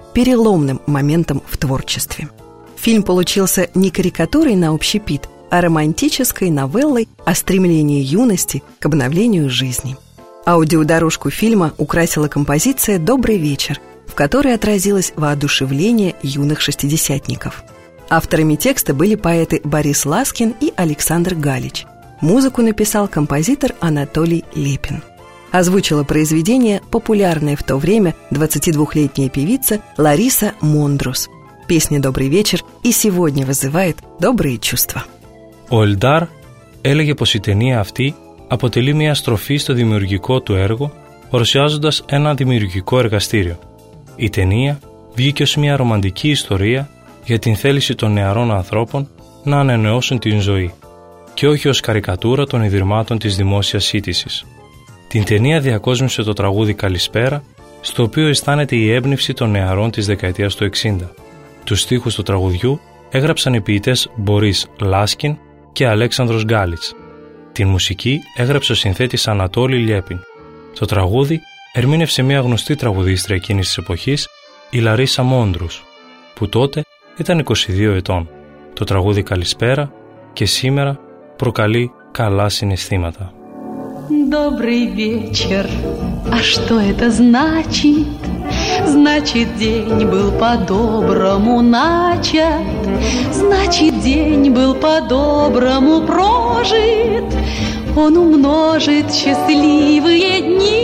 переломным моментом в творчестве. Фильм получился не карикатурой на общепит, а романтической новеллой о стремлении юности к обновлению жизни. Аудиодорожку фильма украсила композиция «Добрый вечер», в которой отразилось воодушевление юных шестидесятников. Авторами текста были поэты Борис Ласкин и Александр Галич. Музыку написал композитор Анатолий Лепин. Озвучила произведение популярная в то время двадцатидвухлетняя певица Лариса Мондрус. Песня «Добрый вечер» и сегодня вызывает добрые чувства. Ο Ελντάρ έλεγε πως η ταινία αυτή αποτελεί μια στροφή στο δημιουργικό του έργο, παρουσιάζοντας ένα δημιουργικό εργαστήριο. Η ταινία βγήκε ως μια ρομαντική ιστορία για την θέληση των νεαρών ανθρώπων να ανανεώσουν την ζωή και όχι ως καρικατούρα των ιδρυμάτων της δημόσιας σύντησης. Την ταινία διακόσμησε το τραγούδι «Καλησπέρα», στο οποίο αισθάνεται η έμπνευση των νεαρών της δεκαετίας του εξήντα. Τους στίχους του τραγουδιού έγραψαν οι ποιητές Μπορίς Λάσκιν και Αλέξανδρος Γκάλιτς. Την μουσική έγραψε ο συνθέτης Ανατόλη Λιέπιν. Το τραγούδι ερμήνευσε μια γνωστή τραγουδίστρια εκείνης της εποχής, η Λαρίσα Μόντρους, που τότε ήταν είκοσι δύο ετών. Το τραγούδι «Καλησπέρα» και σήμερα προκαλεί καλά συναισθήματα. Добрый вечер, а что это значит? Значит, день был по-доброму начат, значит, день был по-доброму прожит, он умножит счастливые дни,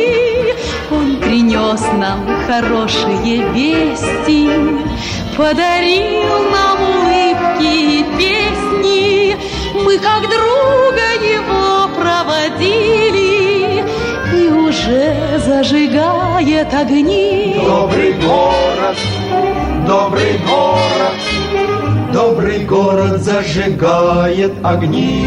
он принес нам хорошие вести, подарил нам улыбки и песни, мы как друга его проводили, и уже зажигает огни. Добрый город, добрый город, добрый город зажигает огни.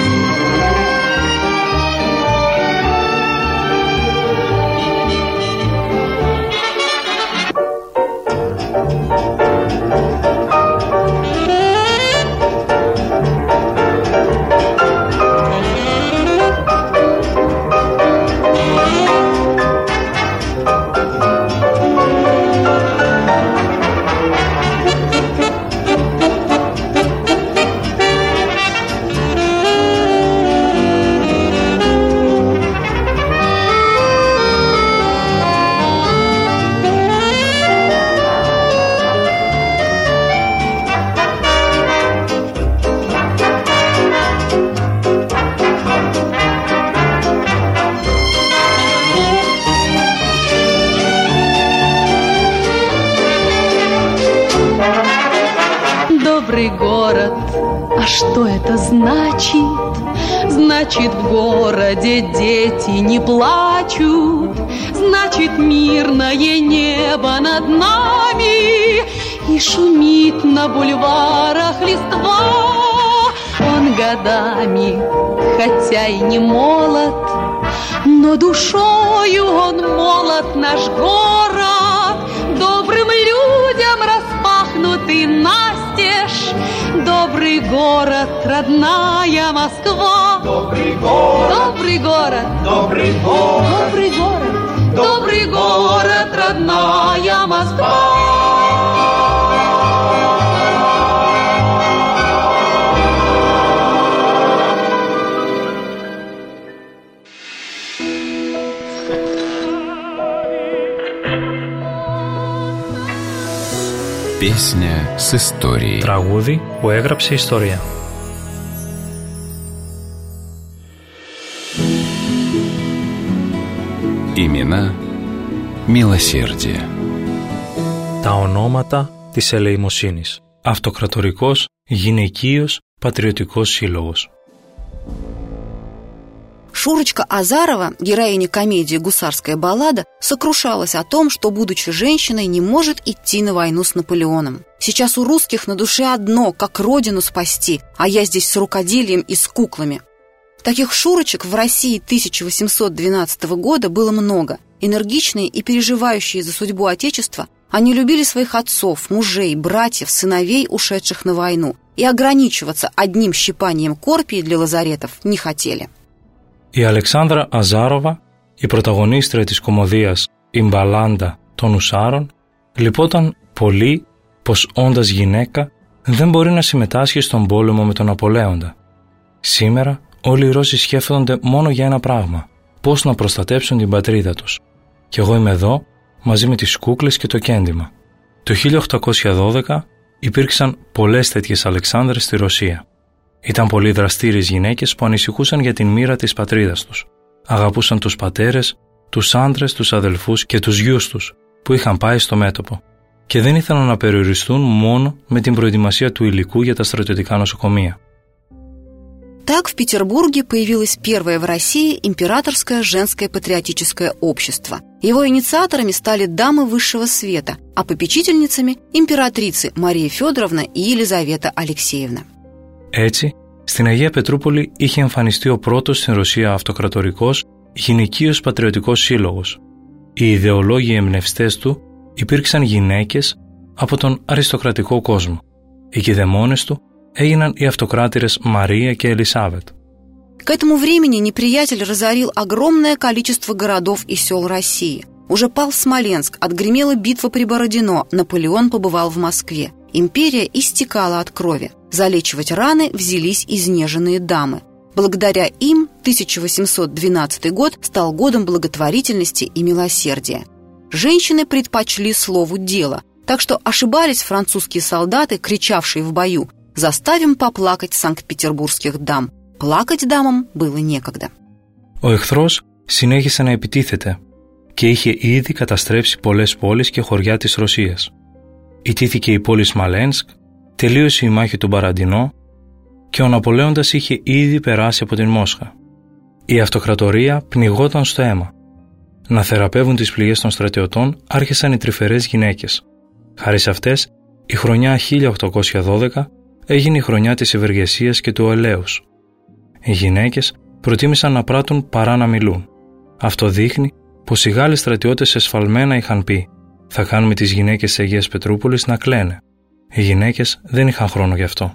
Добрый город, а что это значит? Значит, в городе дети не плачут, значит, мирное небо над нами, и шумит на бульварах листва. Он годами, хотя и не молод, но душою он молод, наш город. Добрым людям распахнутый настежь, добрый город, родная Москва. Добрый город, добрый город, добрый город, добрый город, добрый город, родная Москва. Песня с историей. Τραγούδι που έγραψε ιστορία. Имена μилосердия. Τα ονόματα της ελεημοσύνης. Αυτοκρατορικός, γυναικείος, πατριωτικός σύλλογος. Шурочка Азарова, героиня комедии «Гусарская баллада», сокрушалась о том, что, будучи женщиной, не может идти на войну с Наполеоном. «Сейчас у русских на душе одно, как родину спасти, а я здесь с рукоделием и с куклами». Таких Шурочек в России тысяча восемьсот двенадцатого года было много. Энергичные и переживающие за судьбу Отечества, они любили своих отцов, мужей, братьев, сыновей, ушедших на войну, и ограничиваться одним щипанием корпии для лазаретов не хотели. Η Αλεξάνδρα Αζάροβα, η πρωταγωνίστρια της κωμωδίας «Η Μπαλάντα των Ουσάρων», Λυπόταν πολύ πως όντας γυναίκα δεν μπορεί να συμμετάσχει στον πόλεμο με τον Ναπολέοντα. Σήμερα όλοι οι Ρώσοι σκέφτονται μόνο για ένα πράγμα, πώς να προστατέψουν την πατρίδα τους. Και εγώ είμαι εδώ μαζί με τις κούκλες και το κέντημα. Το χίλια οκτακόσια δώδεκα υπήρξαν πολλές τέτοιες Αλεξάνδρες στη Ρωσία. Ήταν πολύ δραστήριες γυναίκες που ανησυχούσαν για την μοίρα της πατρίδας τους. Αγαπούσαν τους πατέρες, τους άντρες, τους αδελφούς και τους γιους τους που είχαν πάει στο μέτωπο και δεν ήθελαν να περιοριστούν μόνο με την προετοιμασία του υλικού για τα στρατιωτικά νοσοκομεία. Так в Петербурге появилось первое в России императорское женское патриотическое общество. Его инициаторами стали дамы высшего света, а попечительницами – императрицы Мария Федоровна и Елизавета Алексеевна. Έτσι, στην Αγία Πετρούπολη είχε εμφανιστεί ο πρώτος στην Ρωσία αυτοκρατορικός γυναικείος πατριωτικός σύλλογος. Οι ιδεολόγοι εμπνευστές του υπήρξαν γυναίκες από τον αριστοκρατικό κόσμο. Οι κηδεμόνες του έγιναν οι αυτοκράτηρες Μαρία και Ελισάβετ. К этому времени неприятель разорил огромное количество городов и сел России. Уже пал Смоленск, отгремела битва при Бородино, Наполеон побывал в Москве. Империя истекала от крови. Залечивать раны взялись изнеженные дамы. Благодаря им тысяча восемьсот двенадцатый год стал годом благотворительности и милосердия. Женщины предпочли слову дело, так что ошибались французские солдаты, кричавшие в бою: «Заставим поплакать санкт-петербургских дам». Πλάκать дамам было некогда. Ο εχθρός συνέχισε να επιτίθεται και είχε ήδη καταστρέψει πολλές πόλεις και χωριά της Ρωσίας. Ιτήθηκε η πόλη Σμαλένσκ, τελείωσε η μάχη του Μπαραντινό και ο Ναπολέοντας είχε ήδη περάσει από την Μόσχα. Η αυτοκρατορία πνιγόταν στο αίμα. Να θεραπεύουν τις πληγές των στρατιωτών άρχισαν οι τρυφερές γυναίκες. Χάρη σε αυτές, η χρονιά χίλια οκτακόσια δώδεκα έγινε η χρονιά της ευεργεσίας και του ελέους. Οι γυναίκες προτίμησαν να πράττουν παρά να μιλούν. Αυτό δείχνει πως οι Γάλλοι στρατιώτες εσφαλμένα είχαν πει «Θα κάνουμε τις γυναίκες της Αγίας Πετρούπολης να κλαίνε». Οι γυναίκες δεν είχαν χρόνο γι' αυτό.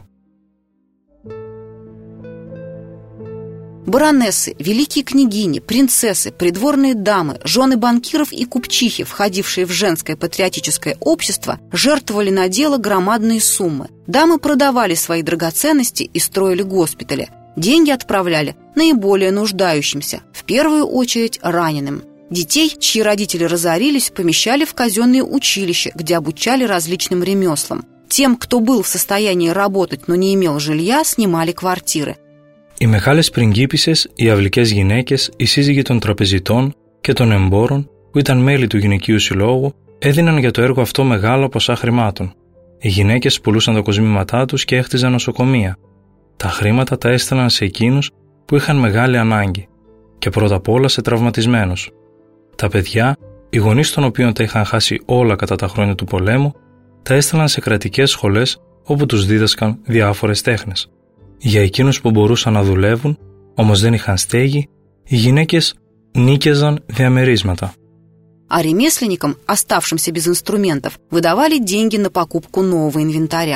Баронессы, великие княгини, принцессы, придворные дамы, жены банкиров и купчихи, входившие в женское патриотическое общество, жертвовали на дело громадные суммы. Дамы продавали свои драгоценности и строили госпитали. Деньги отправляли наиболее нуждающимся, в первую очередь раненым. Детей, чьи родители разорились, помещали в казенные училища, где обучали различным ремеслам. Тем, кто был в состоянии работать, но не имел жилья, снимали квартиры. Οι μεγάλες πριγκίπισσες, οι αυλικές γυναίκες, οι σύζυγοι των τραπεζιτών και των εμπόρων που ήταν μέλη του γυναικείου συλλόγου έδιναν για το έργο αυτό μεγάλα ποσά χρημάτων. Οι γυναίκες πουλούσαν τα κοσμήματά τους και έχτιζαν νοσοκομεία. Τα χρήματα τα έστελναν σε εκείνους που είχαν μεγάλη ανάγκη και πρώτα απ' όλα σε τραυματισμένους. Τα παιδιά, οι γονείς των οποίων τα είχαν χάσει όλα κατά τα χρόνια του πολέμου, τα έστελναν σε κρατικές σχολές όπου τους δίδασκαν διάφορες τέχνες. Για εκείνους που μπορούσαν να δουλεύουν, όμως δεν είχαν στέγη, οι γυναίκες νίκαιζαν διαμερίσματα. А ремесленникам, оставшимся без инструментов, выдавали деньги на покупку нового инвентаря.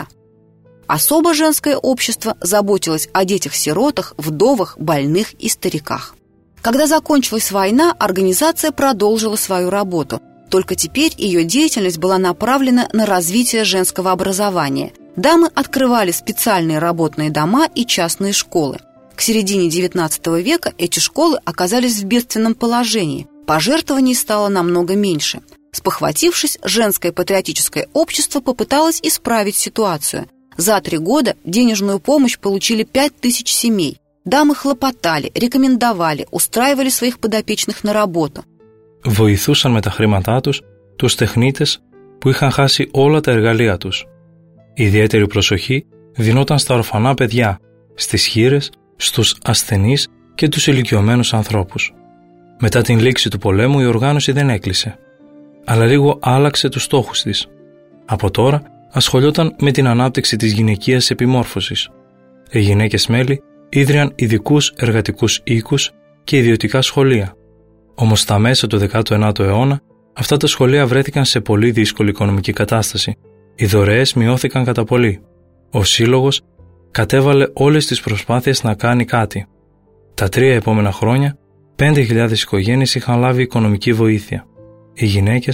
Особо женское общество заботилось о детях-сиротах, вдовах, больных и стариках. Когда закончилась война, организация продолжила свою работу. Только теперь ее деятельность была направлена на развитие женского образования. Дамы открывали специальные работные дома и частные школы. К середине девятнадцатого века эти школы оказались в бедственном положении. Пожертвований стало намного меньше. Спохватившись, женское патриотическое общество попыталось исправить ситуацию. За три года денежную помощь получили пять тысяч семей. Дамы хлопотали, рекомендовали, устраивали своих подопечных на работу. Βοηθούσαν με τα χρήματά τους τους τεχνίτες που είχαν χάσει όλα τα εργαλεία τους. Ιδιαίτερη προσοχή δινόταν στα ορφανά παιδιά, στις χήρες, στους ασθενείς και τους ηλικιωμένους ανθρώπους. Μετά την λήξη του πολέμου η οργάνωση δεν έκλεισε, αλλά λίγο άλλαξε τους στόχους της. Από τώρα ασχολιόταν με την ανάπτυξη της γυναικείας επιμόρφωσης. Οι γυναίκες μέλη ίδρυαν ειδικούς εργατικούς οίκους και ιδιωτικά σχολεία. Όμως στα μέσα του δέκατου ένατου αιώνα αυτά τα σχολεία βρέθηκαν σε πολύ δύσκολη οικονομική κατάσταση. Οι δωρεές μειώθηκαν κατά πολύ. Ο Σύλλογος κατέβαλε όλες τις προσπάθειες να κάνει κάτι. Τα τρία επόμενα χρόνια, πέντε χιλιάδες οικογένειες είχαν λάβει οικονομική βοήθεια. Οι γυναίκες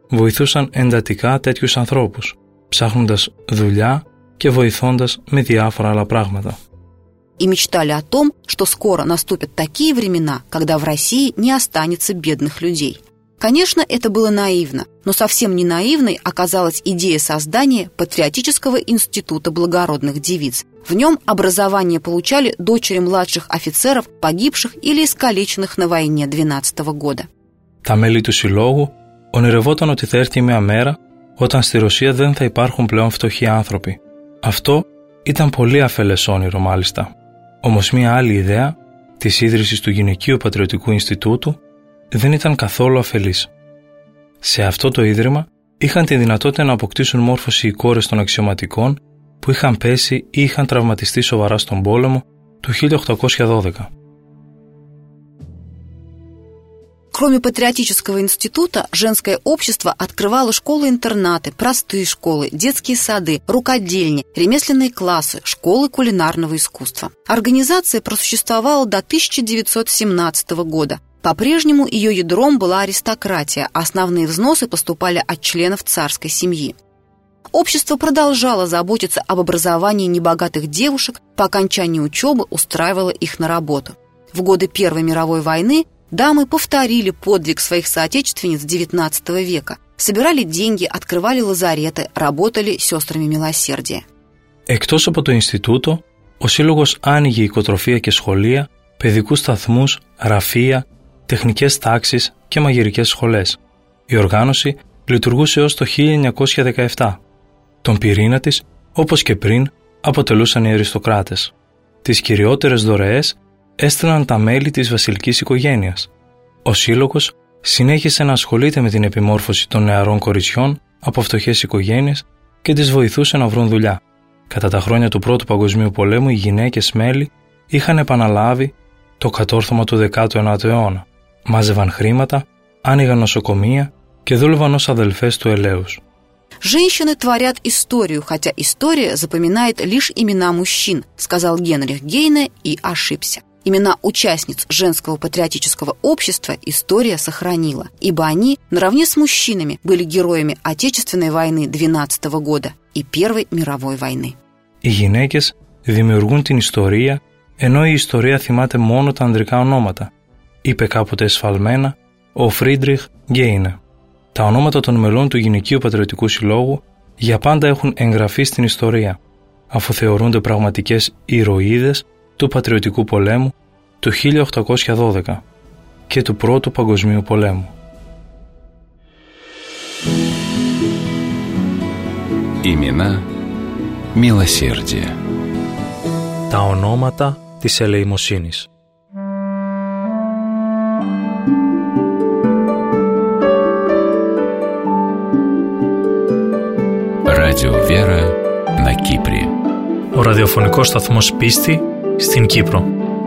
βοηθούσαν εντατικά τέτοιους ανθρώπους, ψάχνοντας δουλειά και βοηθώντας με διάφορα άλλα πράγματα. И мечтали о том, что скоро наступят такие времена, когда в России не останется бедных людей. Конечно, это было наивно, но совсем не наивной оказалась идея создания Патриотического института благородных девиц. В нем образование получали дочери младших офицеров, погибших или искалеченных на войне двенадцатого года. Τα μέλη του συλλόγου ονειρευόταν ότι θα έρθει μια μέρα όταν στη Ρωσία δεν θα υπάρχουν πλέον φτωχοί άνθρωποι. Αυτό ήταν πολύ αφελές όνειρο μάλιστα. Όμως μια άλλη ιδέα, της ίδρυσης του Γυναικείου Πατριωτικού Ινστιτούτου, δεν ήταν καθόλου αφελής. Σε αυτό το ίδρυμα είχαν τη δυνατότητα να αποκτήσουν μόρφωση οι κόρες των αξιωματικών που είχαν πέσει ή είχαν τραυματιστεί σοβαρά στον πόλεμο του χίλια οκτακόσια δώδεκα. Кроме Патриотического института, женское общество открывало школы-интернаты, простые школы, детские сады, рукодельни, ремесленные классы, школы кулинарного искусства. Организация просуществовала до тысяча девятьсот семнадцатого года. По-прежнему ее ядром была аристократия, а основные взносы поступали от членов царской семьи. Общество продолжало заботиться об образовании небогатых девушек, по окончании учебы устраивало их на работу. В годы Первой мировой войны дамы повторили подвиг своих соотечественниц девятнадцатого века, собирали деньги, открывали лазареты, работали сестрами милосердия. Εκτός από το Ινστιτούτο, ο Σύλλογος άνοιγε οικοτροφία και σχολεία, παιδικούς σταθμούς, ραφεία, τεχνικές τάξεις και μαγειρικές σχολές. Η οργάνωση λειτουργούσε έως το χίλια εννιακόσια δεκαεπτά. Τον πυρήνα της, όπως και πριν, αποτελούσαν οι αριστοκράτες. Τις κυριότερες δωρεές έστελναν τα μέλη της βασιλικής οικογένειας. Ο Σύλλογος συνέχισε να ασχολείται με την επιμόρφωση των νεαρών κοριτσιών από φτωχές οικογένειες και τις βοηθούσε να βρουν δουλειά. Κατά τα χρόνια του Πρώτου Παγκοσμίου Πολέμου, οι γυναίκες μέλη είχαν επαναλάβει το κατόρθωμα του δέκατου ένατου αιώνα. Μάζευαν χρήματα, άνοιγαν νοσοκομεία και δούλευαν ως αδελφές του ελέους. «Женщины творят историю, хотя история запоминает лишь имена мужчин», сказал Генрих Гейне и ошибся. Имена участниц женского патриотического общества история сохранила, ибо они, наравне с мужчинами, были героями Отечественной войны двенадцатого года и Первой мировой войны. Οι γυναίκες δημιουργούν την ιστορία, ενώ η ιστορία θυμάται μόνο τα ανδρικά ονόματα, είπε κάποτε εσφαλμένα ο Φρίντριχ Γκέινε. Τα ονόματα των μελών του Γυναικείου Πατριωτικού Συλλόγου για πάντα έχουν εγγραφεί στην ιστορία, αφού θεωρούνται πραγματικές ηρωίδες του Πατριωτικού Πολέμου του χίλια οκτακόσια δώδεκα και του Πρώτου Παγκοσμίου Πολέμου. Имена μилосердия. Τα ονόματα της ελεημοσύνης. Радио Вера на Κύπρη. Ο ραδιοφωνικός σταθμός Πίστη στην Κύπρο.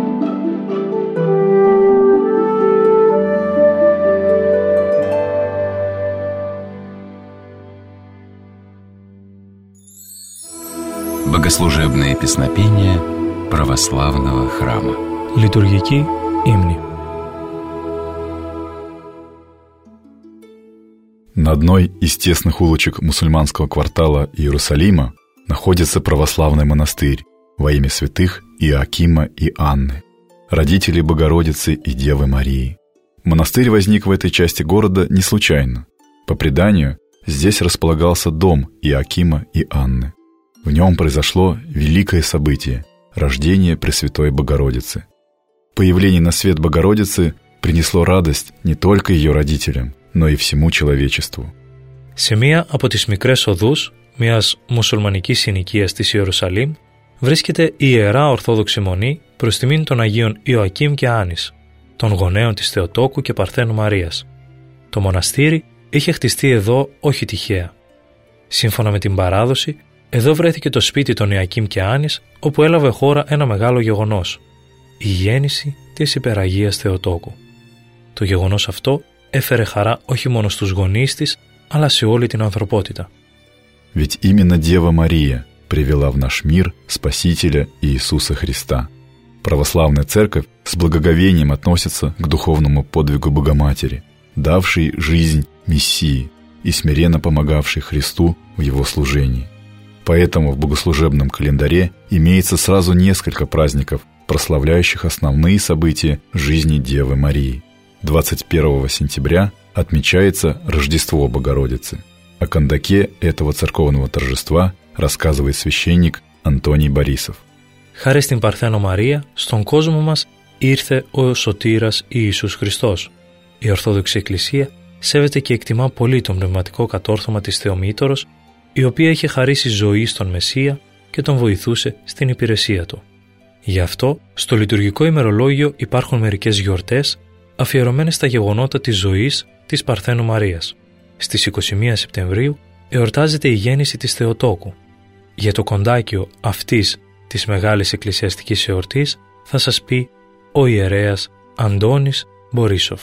Богослужебные песнопения православного храма. Литургική ύμνη. На одной из тесных улочек мусульманского квартала Иерусалима находится православный монастырь во имя святых Иоакима и Анны, родителей Богородицы и Девы Марии. Монастырь возник в этой части города не случайно. По преданию, здесь располагался дом Иоакима и Анны. В нем произошло великое событие – рождение Пресвятой Богородицы. Появление на свет Богородицы принесло радость не только ее родителям, но и всему человечеству. Σε μία από τις μικρές οδούς μιας μουσουλμανικής συνοικίας της Ιερουσαλήμ βρίσκεται η Ιερά Ορθόδοξη Μονή προς τιμήν των Αγίων Ιωακήμ και Άννης, των γονέων της Θεοτόκου και Παρθένου Μαρίας. Το μοναστήρι είχε χτιστεί εδώ όχι τυχαία. Σύμφωνα με την παράδοση, εδώ βρέθηκε το σπίτι των Ιωακήμ και Άννης, όπου έλαβε χώρα ένα μεγάλο γεγονός, η γέννηση της Υπεραγίας Θεοτόκου. Το γεγονός αυτό έφερε χαρά όχι μόνο στους γονείς της, αλλά σε όλη την ανθρωπότητα. Ведь именно Дева Мария привела в наш мир Спасителя Иисуса Христа. Православная Церковь с благоговением относится к духовному подвигу Богоматери, давшей жизнь Мессии, и смиренно помогавший Христу в его служении. Поэтому в богослужебном календаре имеется сразу несколько праздников, прославляющих основные события жизни Девы Марии. двадцать первого сентября отмечается Рождество Богородицы. О кондаке этого церковного торжества рассказывает священник Антоний Борисов. Χάρη στην Παρθένο Μαρία, στον κόσμο μας ήρθε ο σωτήρας Ιησούς Χριστός. Η Ορθόδοξη Εκκλησία σέβεται και εκτιμά πολύ το πνευματικό κατόρθωμα της Θεομήτωρος, η οποία είχε χαρίσει ζωή στον Μεσσία και τον βοηθούσε στην υπηρεσία του. Γι' αυτό, στο λειτουργικό ημερολόγιο υπάρχουν μερικές γιορτές αφιερωμένες στα γεγονότα της ζωής της Παρθένου Μαρίας. Στις είκοσι μία Σεπτεμβρίου εορτάζεται η γέννηση της Θεοτόκου. Για το κοντάκιο αυτής της μεγάλης εκκλησιαστικής εορτής θα σας πει ο ιερέας Антонис Борисов.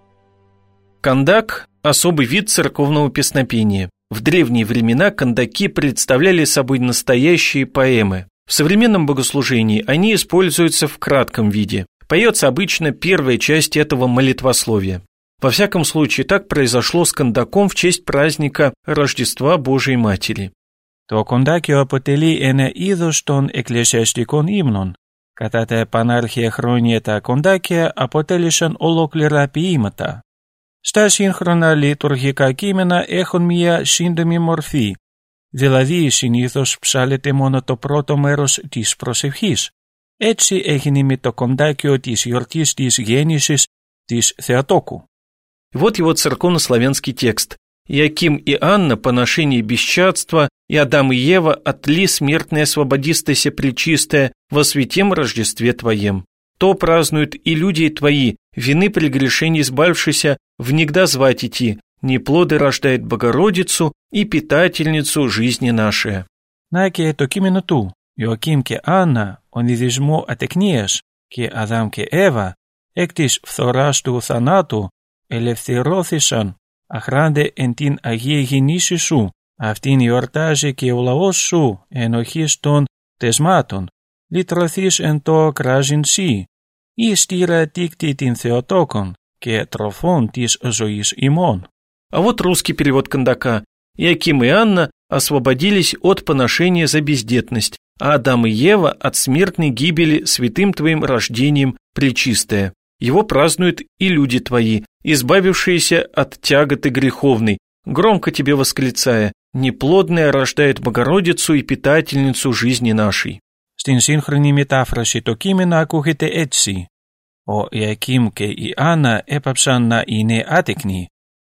Кондак – особый вид церковного песнопения. В древние времена кондаки представляли собой настоящие поэмы. В современном богослужении они используются в кратком виде. Поется обычно первая часть этого молитвословия. Во всяком случае, так произошло с кондаком в честь праздника Рождества Божией Матери. Το κοντάκιο αποτελεί ένα είδος των εκκλησιαστικών ύμνων. Κατά τα επανάρχια χρόνια τα κοντάκια αποτέλεσαν ολόκληρα ποίηματα. Στα σύγχρονα λειτουργικά κείμενα έχουν μια σύντομη μορφή, δηλαδή συνήθως ψάλλεται μόνο το πρώτο μέρος της προσευχής. Έτσι έγινε με το κοντάκιο της γιορτής της γέννησης της Θεοτόκου. Вот его церковнославянский текст. Иаким и Анна, поношение бесчадства, и Адам и Ева отли смертное освободистося пречистое во святем Рождестве Твоем. То празднуют и люди Твои, вины прегрешений избавившися, внегда звать идти, неплоды рождает Богородицу и питательницу жизни нашей. Να και το κείμενο του. Ιωακήμ και Άννα, ονειδισμό ατεκνίας, και Αδάμ και Εύα, εκ της φθοράς του θανάτου, ελευθερώθησαν, αχράντε εν την Αγία Γεννήση σου, αυτήν εορτάζει και ο λαός σου, ενοχής των τεσμάτων, λυτρωθείς εν το κράζιν σύ, ή στήρα τίκτη την Θεοτόκον και τροφών της ζωής ημών. А вот русский перевод кондака. Иаким и Анна освободились от поношения за бездетность, а Адам и Ева от смертной гибели святым Твоим рождением пречистое. Его празднуют и люди Твои, избавившиеся от тяготы греховной, громко Тебе восклицая, неплодная рождает Богородицу и питательницу жизни нашей. Στην σύγχρονη μετάφραση το κείμενο ακούγεται έτσι. Ο Ιακήμ και η Άννα έπαψαν να είναι άτεκνοι.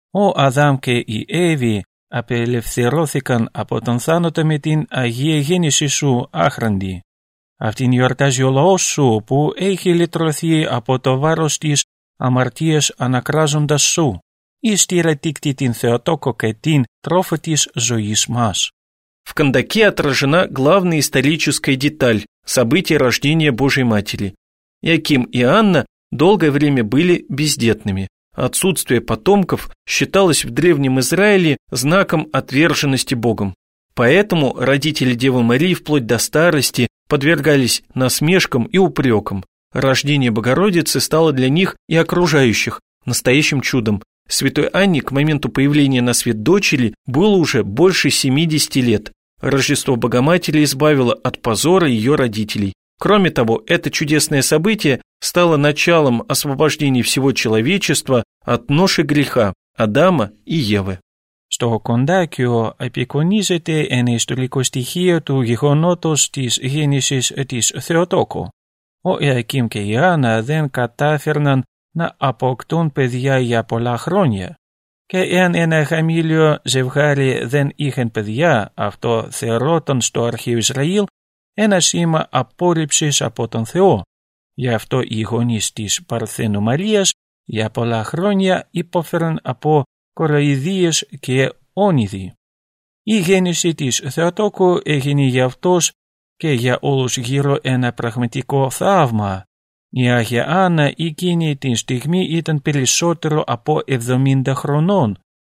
Ο Αδάμ και η Εύη απελευθερώθηκαν από τον θάνατο με την Αγία Γέννηση σου άχραντη. Αυτήν γιορτάζει ο λαός σου που έχει λυτρωθεί από το βάρος της αμαρτίας ανακράζοντας σου. Ύστερα τίκτη την Θεοτόκο και την τρόφο της ζωής μας. В кондаке отражена главная историческая деталь – события рождения Божьей Матери. Иаким и Анна долгое время были бездетными. Отсутствие потомков считалось в Древнем Израиле знаком отверженности Богом. Поэтому родители Девы Марии вплоть до старости подвергались насмешкам и упрекам. Рождение Богородицы стало для них и окружающих настоящим чудом. Святой Анне к моменту появления на свет дочери было уже больше семидесяти лет. Рождество Богоматери избавило от позора ее родителей. Кроме того, это чудесное событие стало началом освобождения всего человечества от ноши греха Адама и Евы. Στο κοντάκιο απεικονίζεται ένα ιστορικό στοιχείο του γεγονότος της γέννησης της Θεοτόκου. Ο Ιακήμ και η Άννα δεν κατάφερναν να αποκτούν παιδιά για πολλά χρόνια. Και εάν ένα χαμήλιο ζευγάρι δεν είχαν παιδιά, αυτό θεωρόταν στο αρχαίο Ισραήλ ένα σήμα απόρριψης από τον Θεό. Γι' αυτό οι γονείς της Παρθένου Μαρίας για πολλά χρόνια υπόφεραν από κοροϊδίες και όνειδοι. Η γέννηση της Θεοτόκου έγινε για αυτός και για όλους γύρω ένα πραγματικό θαύμα. Η Άγια Άννα εκείνη την στιγμή ήταν περισσότερο από εβδομήντα χρονών.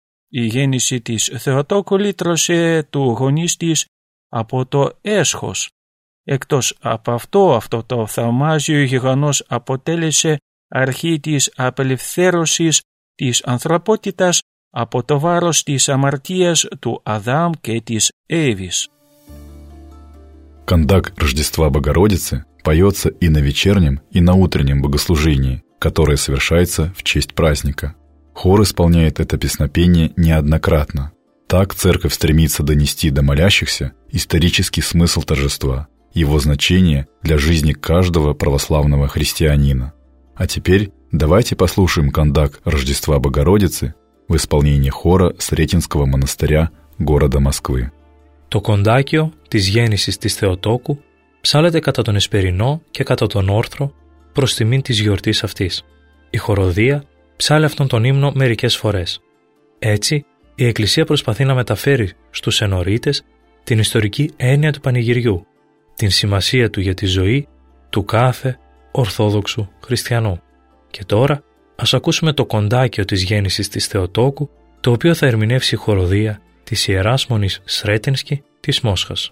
Η γέννηση της Θεοτόκου λύτρωσε του γονείς της από το έσχος. Εκτός από αυτό, αυτό το θαυμάζιο γεγονός αποτέλεσε αρχή της απελευθέρωσης της ανθρωπότητας από το βάρος της αμαρτίας του Αδάμ και της Εύης. Кондак Рождества Богородицы поется и на вечернем, и на утреннем богослужении, которое совершается в честь праздника. Хор исполняет это песнопение неоднократно. Так церковь стремится донести до молящихся исторический смысл торжества, его значение для жизни каждого православного христианина. А теперь давайте послушаем кондак Рождества Богородицы в исполнении хора Сретенского монастыря города Москвы. Το κοντάκιο της γέννησης της Θεοτόκου ψάλλεται κατά τον Εσπερινό και κατά τον Όρθρο προς τιμήν της γιορτής αυτής. Η χοροδία ψάλλει αυτόν τον ύμνο μερικές φορές. Έτσι, η Εκκλησία προσπαθεί να μεταφέρει στους ενορίτες την ιστορική έννοια του πανηγυριού, την σημασία του για τη ζωή του κάθε Ορθόδοξου χριστιανού. Και τώρα, ας ακούσουμε το κοντάκιο της γέννησης της Θεοτόκου, το οποίο θα ερμηνεύσει η χοροδία της Ιεράς Μονής Σρέτενσκι της Μόσχας.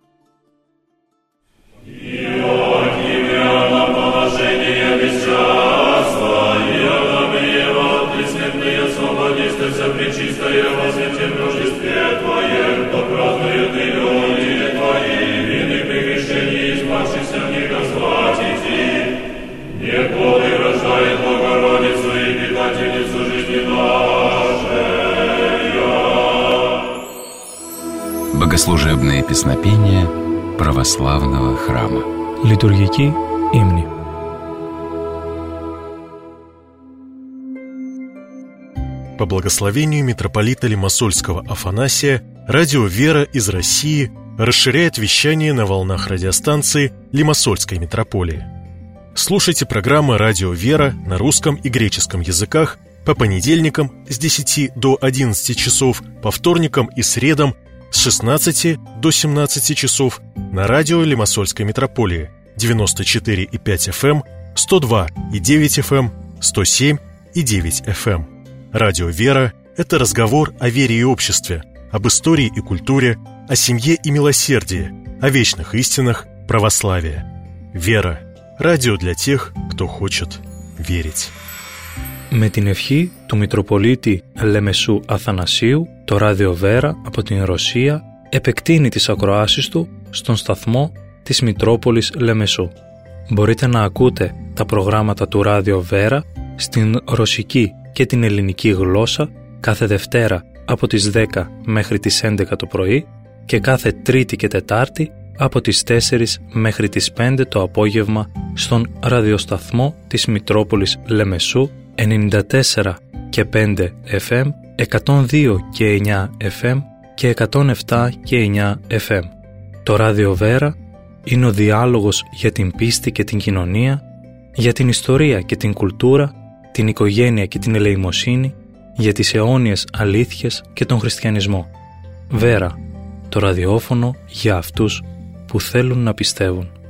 Богослужебные песнопения православного храма. Литургική ύμνη. По благословению митрополита Лимассольского Афанасия, радио «Вера» из России расширяет вещание на волнах радиостанции Лимассольской митрополии. Слушайте программы «Радио «Вера» на русском и греческом языках по понедельникам с десяти до одиннадцати часов, по вторникам и средам с шестнадцати до семнадцати часов на радио Лимассольской митрополии девяносто четыре и пять эф эм, сто два и девять эф эм, сто семь и девять эф эм. Радио «Вера» — это разговор о вере и обществе, об истории и культуре, о семье и милосердии, о вечных истинах православия. «Вера» — радио для тех, кто хочет верить. Με την ευχή του Μητροπολίτη Λεμεσού Αθανασίου, το ράδιο Βέρα από την Ρωσία επεκτείνει τις ακροάσεις του στον σταθμό της Μητρόπολης Λεμεσού. Μπορείτε να ακούτε τα προγράμματα του ράδιο Βέρα στην ρωσική και την ελληνική γλώσσα κάθε Δευτέρα από τις δέκα μέχρι τις έντεκα το πρωί και κάθε Τρίτη και Τετάρτη από τις τέσσερις μέχρι τις πέντε το απόγευμα στον ραδιοσταθμό της Μητρόπολης Λεμεσού ενενήντα τέσσερα και πέντε εφ εμ, εκατόν δύο και εννιά εφ εμ και εκατόν επτά και εννιά εφ εμ. Το ράδιο Βέρα είναι ο διάλογος για την πίστη και την κοινωνία, για την ιστορία και την κουλτούρα, την οικογένεια και την ελεημοσύνη, για τις αιώνιες αλήθειες και τον χριστιανισμό. Βέρα, το ραδιόφωνο για αυτούς που θέλουν να πιστεύουν.